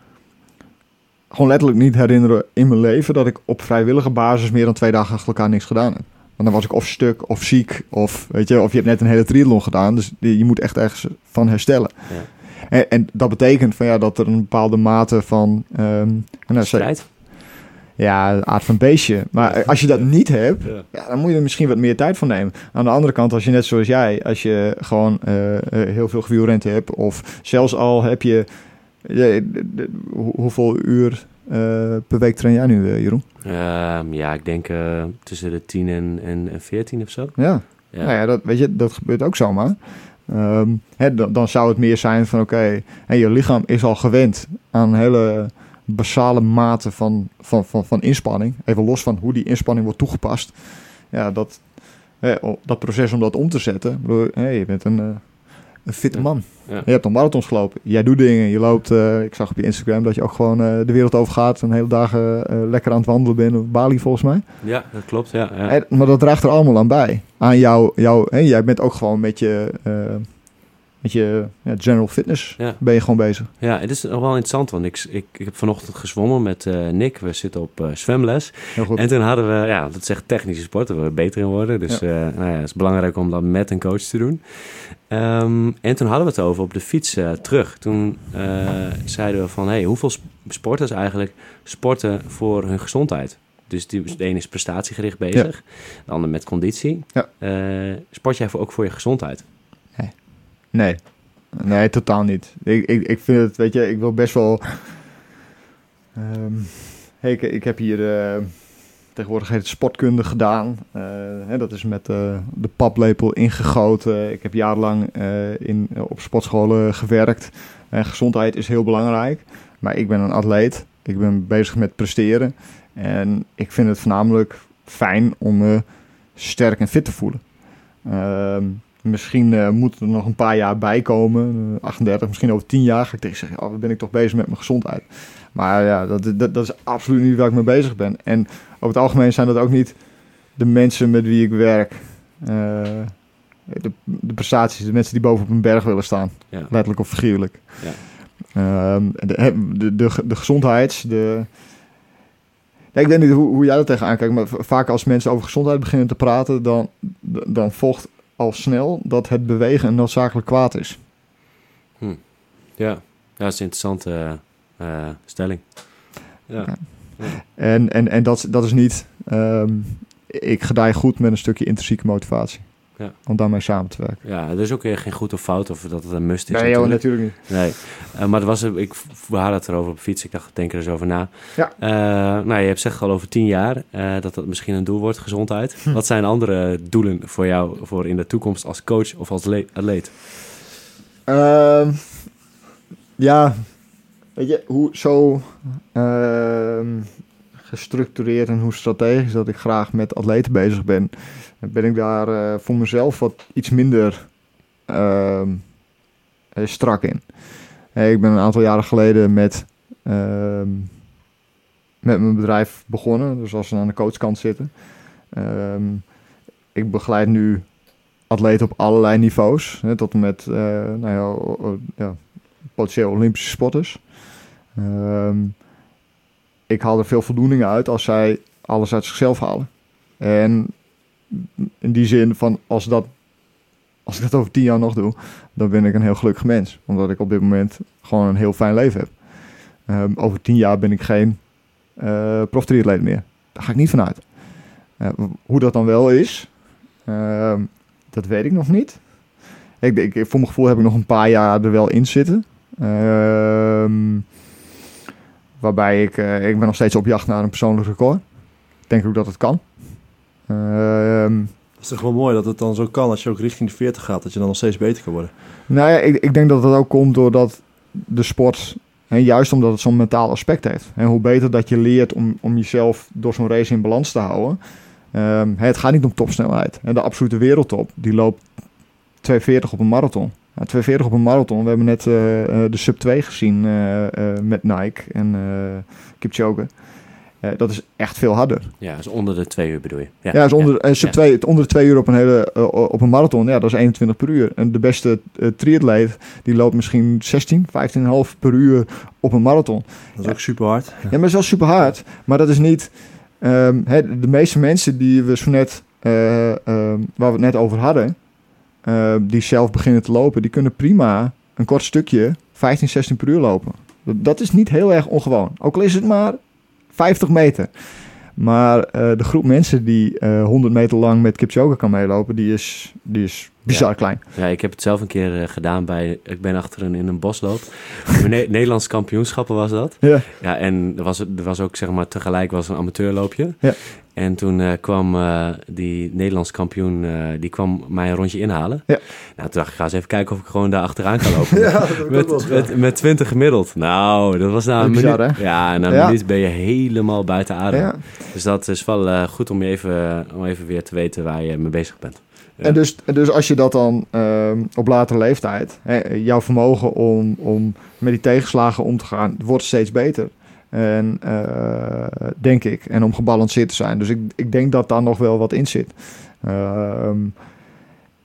gewoon letterlijk niet herinneren in mijn leven, dat ik op vrijwillige basis meer dan twee dagen achter elkaar niks gedaan heb. Want dan was ik of stuk of ziek of weet je, of je hebt net een hele triathlon gedaan. Dus je moet echt ergens van herstellen. Ja. En, en dat betekent van ja, dat er een bepaalde mate van... Um, nou, strijd. Ja, de aard van beestje. Maar als je dat niet hebt, ja. Ja, dan moet je er misschien wat meer tijd voor nemen. Aan de andere kant, als je net zoals jij, als je gewoon uh, heel veel gewielrend hebt, of zelfs al heb je... Uh, de, de, hoe, hoeveel uur uh, per week train jij nu, uh, Jeroen? Uh, ja, ik denk uh, tussen de tien en, en, en veertien of zo. Ja, ja. Nou ja, dat, weet je, dat gebeurt ook zomaar. Um, hè, dan, dan zou het meer zijn van oké, okay, je lichaam is al gewend aan een hele... basale mate van, van, van, van inspanning. Even los van hoe die inspanning wordt toegepast. Ja, dat, hè, dat proces om dat om te zetten. Bedoel, hè, je bent een, uh, een fitte man. Ja. Ja. Je hebt al marathons gelopen. Jij doet dingen. Je loopt, uh, ik zag op je Instagram dat je ook gewoon uh, de wereld over gaat. En hele dagen uh, lekker aan het wandelen bent. Op Bali volgens mij. Ja, dat klopt. Ja, ja. En, maar dat draagt er allemaal aan bij. Aan jou. jou hè, jij bent ook gewoon met je... Uh, met je ja, general fitness Ja. ben je gewoon bezig. Ja, het is nog wel interessant, want ik, ik, ik heb vanochtend gezwommen met uh, Nick. We zitten op uh, zwemles. Heel goed. En toen hadden we, ja, dat is echt technische sport, daar willen we beter in worden. Dus Ja. uh, nou ja, het is belangrijk om dat met een coach te doen. Um, en toen hadden we het over op de fiets uh, terug. Toen uh, zeiden we van, hey, hoeveel sporters eigenlijk sporten voor hun gezondheid? Dus die, de ene is prestatiegericht bezig, ja. de ander met conditie. Ja. Uh, sport jij voor, ook voor je gezondheid? Nee. Nee. Nee, totaal niet. Ik, ik, ik vind het, weet je, ik wil best wel... Um, hey, ik, ik heb hier uh, tegenwoordig heet het sportkunde gedaan. Uh, hè, dat is met uh, de paplepel ingegoten. Ik heb jarenlang uh, in, uh, op sportscholen gewerkt. Uh, gezondheid is heel belangrijk. Maar ik ben een atleet. Ik ben bezig met presteren. En ik vind het voornamelijk fijn om me sterk en fit te voelen. Uh, misschien uh, moet er nog een paar jaar bij komen. Uh, achtendertig, misschien over tien jaar ga ik tegen zeggen... Oh, dan ben ik toch bezig met mijn gezondheid. Maar ja, dat, dat, dat is absoluut niet waar ik mee bezig ben. En over het algemeen zijn dat ook niet de mensen met wie ik werk. Uh, de, de prestaties, de mensen die boven op een berg willen staan. Ja. Letterlijk of figuurlijk. Ja. Uh, de, de, de, de gezondheids... De, ja, ik weet niet hoe, hoe jij dat tegenaan kijkt, maar vaak als mensen over gezondheid beginnen te praten, dan, dan volgt al snel dat het bewegen een noodzakelijk kwaad is. Hm. Ja. ja, dat is een interessante uh, uh, stelling. Ja. Ja. Ja. En, en, en dat, dat is niet... Um, ik gedij goed met een stukje intrinsieke motivatie. Ja. Om daarmee samen te werken. Ja, er is ook geen goed of fout of dat het een must is. Nee, natuurlijk, joh, natuurlijk niet. Nee, uh, maar er was, ik, we hadden het erover op de fiets. Ik dacht, denk er eens over na. Ja. Uh, nou, je hebt gezegd al over tien jaar uh, dat dat misschien een doel wordt, gezondheid. Hm. Wat zijn andere doelen voor jou voor in de toekomst als coach of als le- atleet? Uh, ja, weet je, hoe zo uh, gestructureerd en hoe strategisch dat ik graag met atleten bezig ben... ben ik daar uh, voor mezelf wat iets minder uh, strak in. Hey, ik ben een aantal jaren geleden met, uh, met mijn bedrijf begonnen. Dus als we aan de coachkant zitten. Uh, ik begeleid nu atleten op allerlei niveaus. Hè, tot en met uh, nou ja, uh, ja, potentieel Olympische sporters. Uh, ik haal er veel voldoening uit als zij alles uit zichzelf halen. En in die zin van, als, dat, als ik dat over tien jaar nog doe, dan ben ik een heel gelukkig mens. Omdat ik op dit moment gewoon een heel fijn leven heb. Um, over tien jaar ben ik geen uh, proftriatleet meer. Daar ga ik niet vanuit. Uh, hoe dat dan wel is, uh, dat weet ik nog niet. Ik, ik, voor mijn gevoel heb ik nog een paar jaar er wel in zitten. Uh, waarbij ik, uh, ik ben nog steeds op jacht naar een persoonlijk record. Ik denk ook dat het kan. Uh, um, Het is toch wel mooi dat het dan zo kan als je ook richting de veertig gaat, dat je dan nog steeds beter kan worden. Nou ja, ik, ik denk dat dat ook komt doordat de sport, hè, juist omdat het zo'n mentaal aspect heeft. En hoe beter dat je leert om, om jezelf door zo'n race in balans te houden. Um, het gaat niet om topsnelheid. De absolute wereldtop, die loopt twee veertig op een marathon. Ja, twee veertig op een marathon. We hebben net uh, de sub twee gezien uh, uh, met Nike en uh, Kipchoge. Uh, dat is echt veel harder. Ja, dus onder de twee uur bedoel je? Ja, ja, is onder, ja. Uh, sub twee, ja. onder de twee uur op een, hele, uh, op een marathon, ja, dat is eenentwintig per uur. En de beste uh, triatleet, die loopt misschien zestien, vijftien komma vijf per uur op een marathon. Dat is ja. ook super hard. Ja, maar dat is wel super hard. Maar dat is niet... Um, he, de meeste mensen die we zo net, uh, uh, waar we het net over hadden, uh, die zelf beginnen te lopen, die kunnen prima een kort stukje vijftien, zestien per uur lopen. Dat, dat is niet heel erg ongewoon. Ook al is het maar vijftig meter. Maar uh, de groep mensen die uh, honderd meter lang met Kipchoge kan meelopen, die is, die is bizar ja. klein. Ja, ik heb het zelf een keer uh, gedaan bij... Ik ben achter een, in een bosloop. Ne- Nederlands kampioenschappen was dat. Ja. Ja, en er was, er was ook, zeg maar, tegelijk was een amateurloopje. Ja. En toen uh, kwam uh, die Nederlands kampioen, uh, die kwam mij een rondje inhalen. Ja. Nou, toen dacht ik, ga eens even kijken of ik gewoon daar achteraan kan lopen. Ja, dat heb ik met, ook wel eens met, met twintig gemiddeld. Nou, dat was na een bizar, minuut. hè? Ja, na een ja. minuut ben je helemaal buiten adem. Ja. Dus dat is wel uh, goed om, je even, om even weer te weten waar je mee bezig bent. Ja. En dus, dus als je dat dan uh, op latere leeftijd, hè, jouw vermogen om, om met die tegenslagen om te gaan, wordt steeds beter. En uh, denk ik. En om gebalanceerd te zijn. Dus ik, ik denk dat daar nog wel wat in zit. Uh, en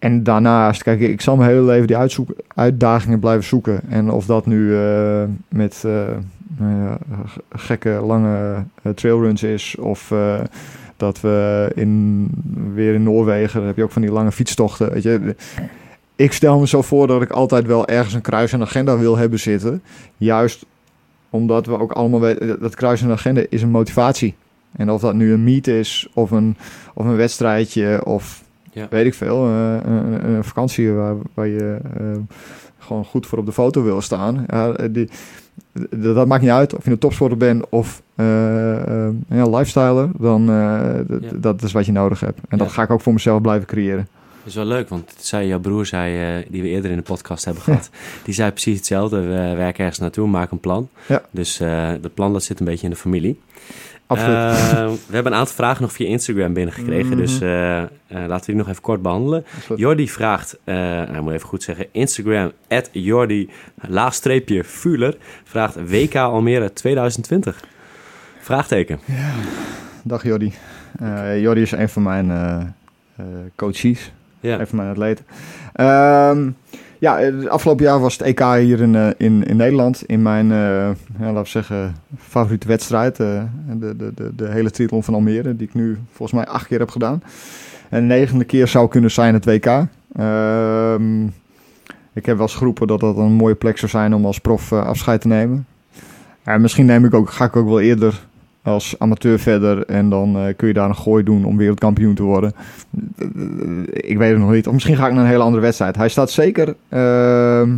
en daarnaast, kijk, ik zal mijn hele leven die uitzoek, uitdagingen blijven zoeken. En of dat nu uh, met uh, uh, gekke lange uh, trailruns is, of uh, dat we in, weer in Noorwegen, daar heb je ook van die lange fietstochten. Weet je. Ik stel me zo voor dat ik altijd wel ergens een kruis en agenda wil hebben zitten. Juist omdat we ook allemaal weten, dat kruis en agenda is een motivatie. En of dat nu een meet is, of een, of een wedstrijdje, of ja. weet ik veel, uh, een, een vakantie waar, waar je uh, gewoon goed voor op de foto wil staan. Ja, die, dat maakt niet uit of je een topsporter bent of uh, uh, ja, lifestyler, dan uh, d- ja. dat is wat je nodig hebt. En ja. dat ga ik ook voor mezelf blijven creëren. Dat is wel leuk, want zei, jouw broer zei, uh, die we eerder in de podcast hebben gehad, die zei precies hetzelfde. We werken ergens naartoe, maken een plan. Ja. Dus uh, dat plan dat zit een beetje in de familie. Uh, we hebben een aantal vragen nog via Instagram binnengekregen, mm-hmm. dus uh, uh, laten we die nog even kort behandelen. Jordi vraagt, uh, nou, ik moet even goed zeggen, Instagram, at Jordi, laagstreepje, Fuller, vraagt W K Almere twintig twintig. Vraagteken. Ja. Dag Jordi. Uh, Jordi is een van mijn uh, uh, coaches, ja. een van mijn atleten. Um, Ja, het afgelopen jaar was het E K hier in, uh, in, in Nederland. In mijn, uh, ja, laten we zeggen, favoriete wedstrijd. Uh, de, de, de, de hele triathlon van Almere, die ik nu volgens mij acht keer heb gedaan. En de negende keer zou kunnen zijn het W K. Uh, ik heb wel eens geroepen dat dat een mooie plek zou zijn om als prof uh, afscheid te nemen. Uh, misschien neem ik ook, ga ik ook wel eerder als amateur verder en dan uh, kun je daar een gooi doen om wereldkampioen te worden. Uh, ik weet het nog niet. Of misschien ga ik naar een hele andere wedstrijd. Hij staat zeker, uh,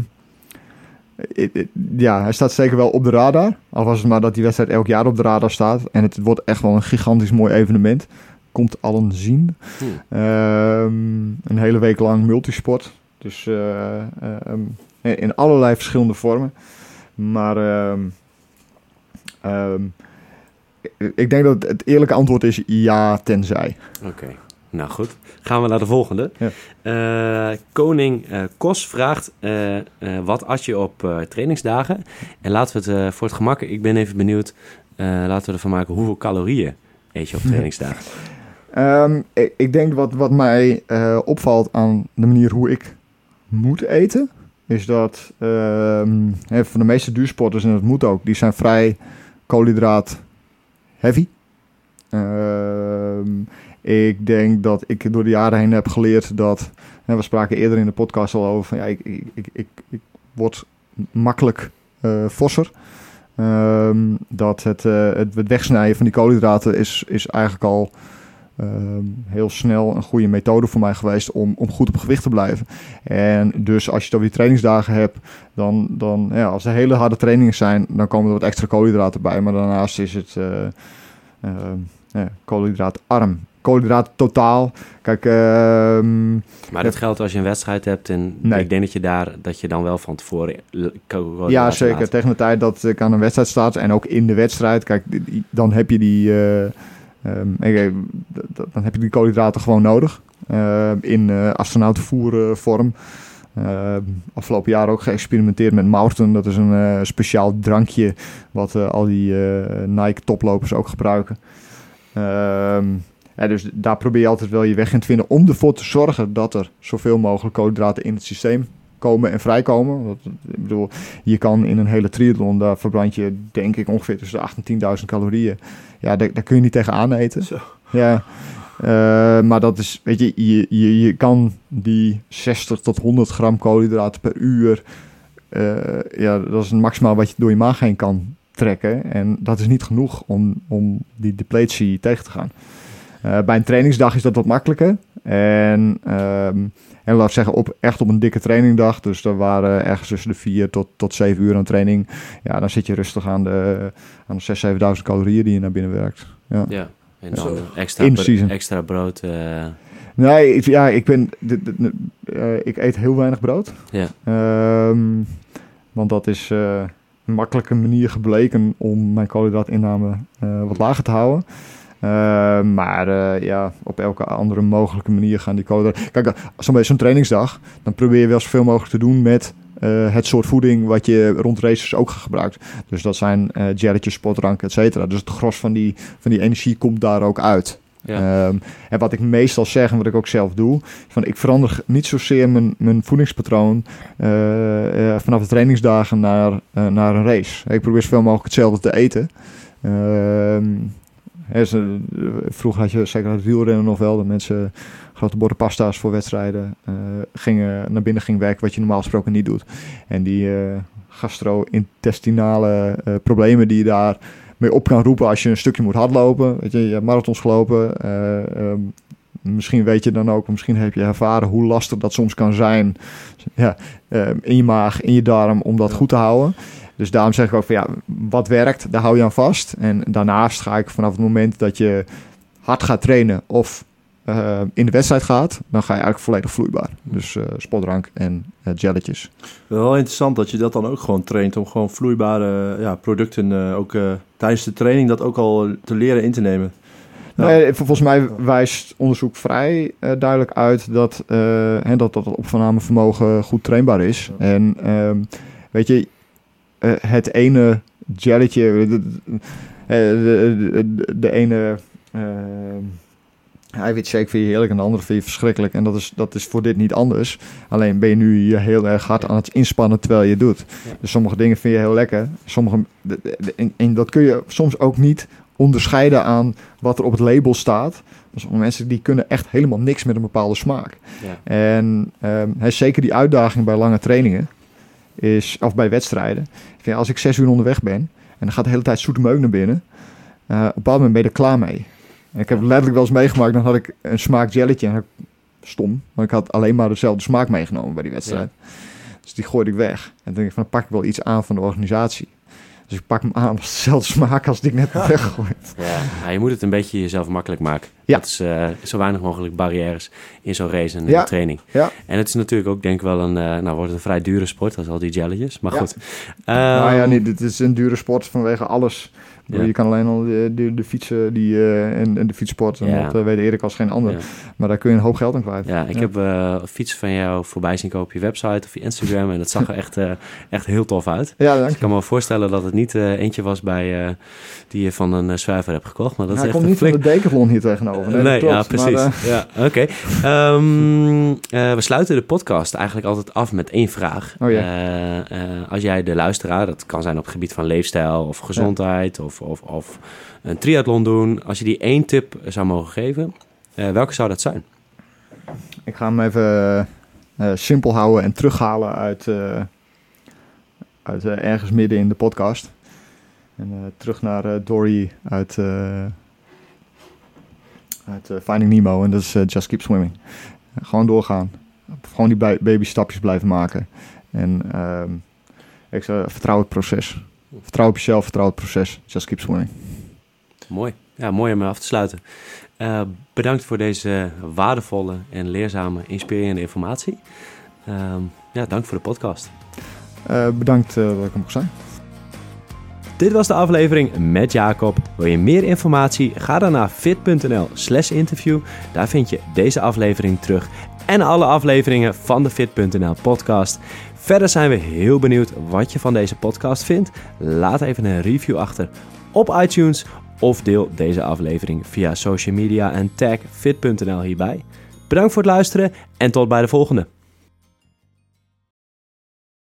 ja, hij staat zeker wel op de radar. Al was het maar dat die wedstrijd elk jaar op de radar staat. En het wordt echt wel een gigantisch mooi evenement. Komt allen zien. Hmm. Uh, een hele week lang multisport. Dus uh, uh, um, in allerlei verschillende vormen. Maar Uh, um, ik denk dat het eerlijke antwoord is ja, tenzij. Oké, okay. Nou goed. Gaan we naar de volgende. Ja. Uh, Koning uh, Kos vraagt, uh, uh, wat at je op uh, trainingsdagen? En laten we het uh, voor het gemak, ik ben even benieuwd, uh, laten we ervan maken, hoeveel calorieën eet je op trainingsdagen? um, ik, ik denk wat, wat mij uh, opvalt aan de manier hoe ik moet eten, is dat uh, hè, van de meeste duursporters, en dat moet ook, die zijn vrij koolhydraat heavy. Uh, ik denk dat ik door de jaren heen heb geleerd dat, en we spraken eerder in de podcast al over, ja, ik, ik, ik, ik, ik word makkelijk uh, fosser. Uh, dat het, uh, het, het wegsnijden van die koolhydraten is, is eigenlijk al uh, heel snel een goede methode voor mij geweest om, om goed op gewicht te blijven. En dus als je het over die trainingsdagen hebt, dan, dan ja, als er hele harde trainingen zijn, dan komen er wat extra koolhydraten bij. Maar daarnaast is het uh, uh, ja, koolhydraatarm. Koolhydraten totaal. Kijk, uh, maar dat geldt als je een wedstrijd hebt en nee. Ik denk dat je daar dat je dan wel van tevoren ja, zeker. Laat. Tegen de tijd dat ik aan een wedstrijd staat en ook in de wedstrijd, kijk, dan heb je die uh, um, okay, dan heb je die koolhydraten gewoon nodig uh, in uh, astronautenvoervorm. Uh, afgelopen jaar ook geëxperimenteerd met Mountain. Dat is een uh, speciaal drankje wat uh, al die uh, Nike toplopers ook gebruiken. Uh, ja, dus daar probeer je altijd wel je weg in te vinden om ervoor te zorgen dat er zoveel mogelijk koolhydraten in het systeem komen en vrijkomen. Dat, ik bedoel, je kan in een hele triathlon, daar verbrand je denk ik ongeveer tussen de acht en tienduizend calorieën. Ja, daar, daar kun je niet tegenaan eten. Zo. Ja. Uh, maar dat is, weet je, je, je, je kan die zestig tot honderd gram koolhydraten per uur, uh, ja, dat is het maximaal wat je door je maag heen kan trekken. En dat is niet genoeg om, om die depletie tegen te gaan. Uh, bij een trainingsdag is dat wat makkelijker. En, um, en laat ik zeggen, op, echt op een dikke trainingdag, dus er waren ergens tussen de vier tot, tot zeven uur aan training. Ja, dan zit je rustig aan de, aan de zes, zevenduizend calorieën die je naar binnen werkt. Ja. Ja. En dan extra, bro- extra brood. Uh... Nee, ik, ja, ik ben, de, de, de, uh, ik eet heel weinig brood. Ja. Um, want dat is uh, een makkelijke manier gebleken om mijn koolhydraatinname uh, wat lager te houden. Uh, maar uh, ja, op elke andere mogelijke manier gaan die koolhydraten. Kijk, zo'n beetje zo'n trainingsdag, dan probeer je wel zoveel mogelijk te doen met Uh, het soort voeding wat je rond races ook gebruikt. Dus dat zijn uh, jelletjes, sportdrank, et cetera. Dus het gros van die, van die energie komt daar ook uit. Ja. Um, en wat ik meestal zeg en wat ik ook zelf doe, van ik verander niet zozeer mijn, mijn voedingspatroon uh, uh, vanaf de trainingsdagen naar, uh, naar een race. Ik probeer zoveel mogelijk hetzelfde te eten. Um, He, vroeger had je zeker het wielrennen nog wel, dat mensen grote borden pasta's voor wedstrijden uh, gingen, naar binnen gingen werken, wat je normaal gesproken niet doet. En die uh, gastro-intestinale uh, problemen die je daar mee op kan roepen als je een stukje moet hardlopen. Weet je, je hebt marathons gelopen. Uh, um, misschien weet je dan ook, misschien heb je ervaren hoe lastig dat soms kan zijn. Ja, uh, in je maag, in je darm, om dat ja. goed te houden. Dus daarom zeg ik ook van ja, wat werkt, daar hou je aan vast. En daarnaast ga ik vanaf het moment dat je hard gaat trainen of uh, in de wedstrijd gaat, dan ga je eigenlijk volledig vloeibaar. Dus uh, sportdrank en uh, jelletjes. Wel interessant dat je dat dan ook gewoon traint om gewoon vloeibare ja, producten uh, ook uh, tijdens de training dat ook al te leren in te nemen. Nou, nee, volgens mij wijst onderzoek vrij uh, duidelijk uit dat, uh, hè, dat dat opnamevermogen goed trainbaar is. Ja. En uh, weet je, uh, het ene jelletje, de, de, de, de ene uh, eiwitshake vind je heerlijk en de andere vind je verschrikkelijk. En dat is, dat is voor dit niet anders. Alleen ben je nu hier heel erg hard aan het inspannen terwijl je het doet. Ja. Dus sommige dingen vind je heel lekker. Sommige, de, de, en, en dat kun je soms ook niet onderscheiden aan wat er op het label staat. Sommige mensen die kunnen echt helemaal niks met een bepaalde smaak. Ja. En um, he, zeker die uitdaging bij lange trainingen is, of bij wedstrijden. Ik vind, als ik zes uur onderweg ben en dan gaat de hele tijd zoete meuk naar binnen, uh, op een bepaald moment ben je er klaar mee. En ik heb letterlijk wel eens meegemaakt, dan had ik een smaak jelletje en stom, want ik had alleen maar dezelfde smaak meegenomen bij die wedstrijd. Ja. Dus die gooide ik weg. En dan denk ik van, dan pak ik wel iets aan van de organisatie. Dus ik pak hem aan als dezelfde smaak als die ik net heb weggegooid. Ja, nou, je moet het een beetje jezelf makkelijk maken. Ja. Dat is uh, zo weinig mogelijk barrières in zo'n race en in ja. de training. Ja. En het is natuurlijk ook denk ik wel een, uh, nou wordt het een vrij dure sport, als al die jelletjes. Maar ja. goed. Um, nou ja, nee, dit is een dure sport vanwege alles. Ja. Je kan alleen al de, de, de fietsen die, uh, en, en de fietssport. En ja. dat uh, weet Erik als geen ander. Ja. Maar daar kun je een hoop geld aan kwijt. Ja, ik ja. heb uh, fietsen van jou voorbij zien kopen op je website of je Instagram. En dat zag er echt, uh, echt heel tof uit. Ja, dank je. Dus ik kan me wel voorstellen dat het niet uh, eentje was bij, uh, die je van een uh, zwerver hebt gekocht. Maar dat ja, is echt komt niet flink... van de Decathlon hier tegenover. Nee, nee klopt, ja, precies. Maar, uh... ja, Oké. Okay. Um, uh, we sluiten de podcast eigenlijk altijd af met één vraag. Oh, ja. uh, uh, als jij de luisteraar, dat kan zijn op het gebied van leefstijl of gezondheid ja. of... of, of een triathlon doen. Als je die één tip zou mogen geven, uh, welke zou dat zijn? Ik ga hem even uh, simpel houden en terughalen uit, uh, uit uh, ergens midden in de podcast. En uh, terug naar uh, Dory uit, uh, uit uh, Finding Nemo. En dat is uh, Just Keep Swimming. Uh, gewoon doorgaan. Gewoon die baby stapjes blijven maken. En uh, ik uh, vertrouw het proces. Vertrouw op jezelf, vertrouw het proces. Just keep swimming. Mooi. Ja, mooi om af te sluiten. Uh, bedankt voor deze waardevolle en leerzame, inspirerende informatie. Uh, ja, dank voor de podcast. Uh, bedankt uh, dat ik er mocht zijn. Dit was de aflevering met Jacob. Wil je meer informatie? Ga dan naar fit.nl slash interview. Daar vind je deze aflevering terug en alle afleveringen van de fit.nl podcast. Verder zijn we heel benieuwd wat je van deze podcast vindt. Laat even een review achter op iTunes of deel deze aflevering via social media en tag fit.nl hierbij. Bedankt voor het luisteren en tot bij de volgende.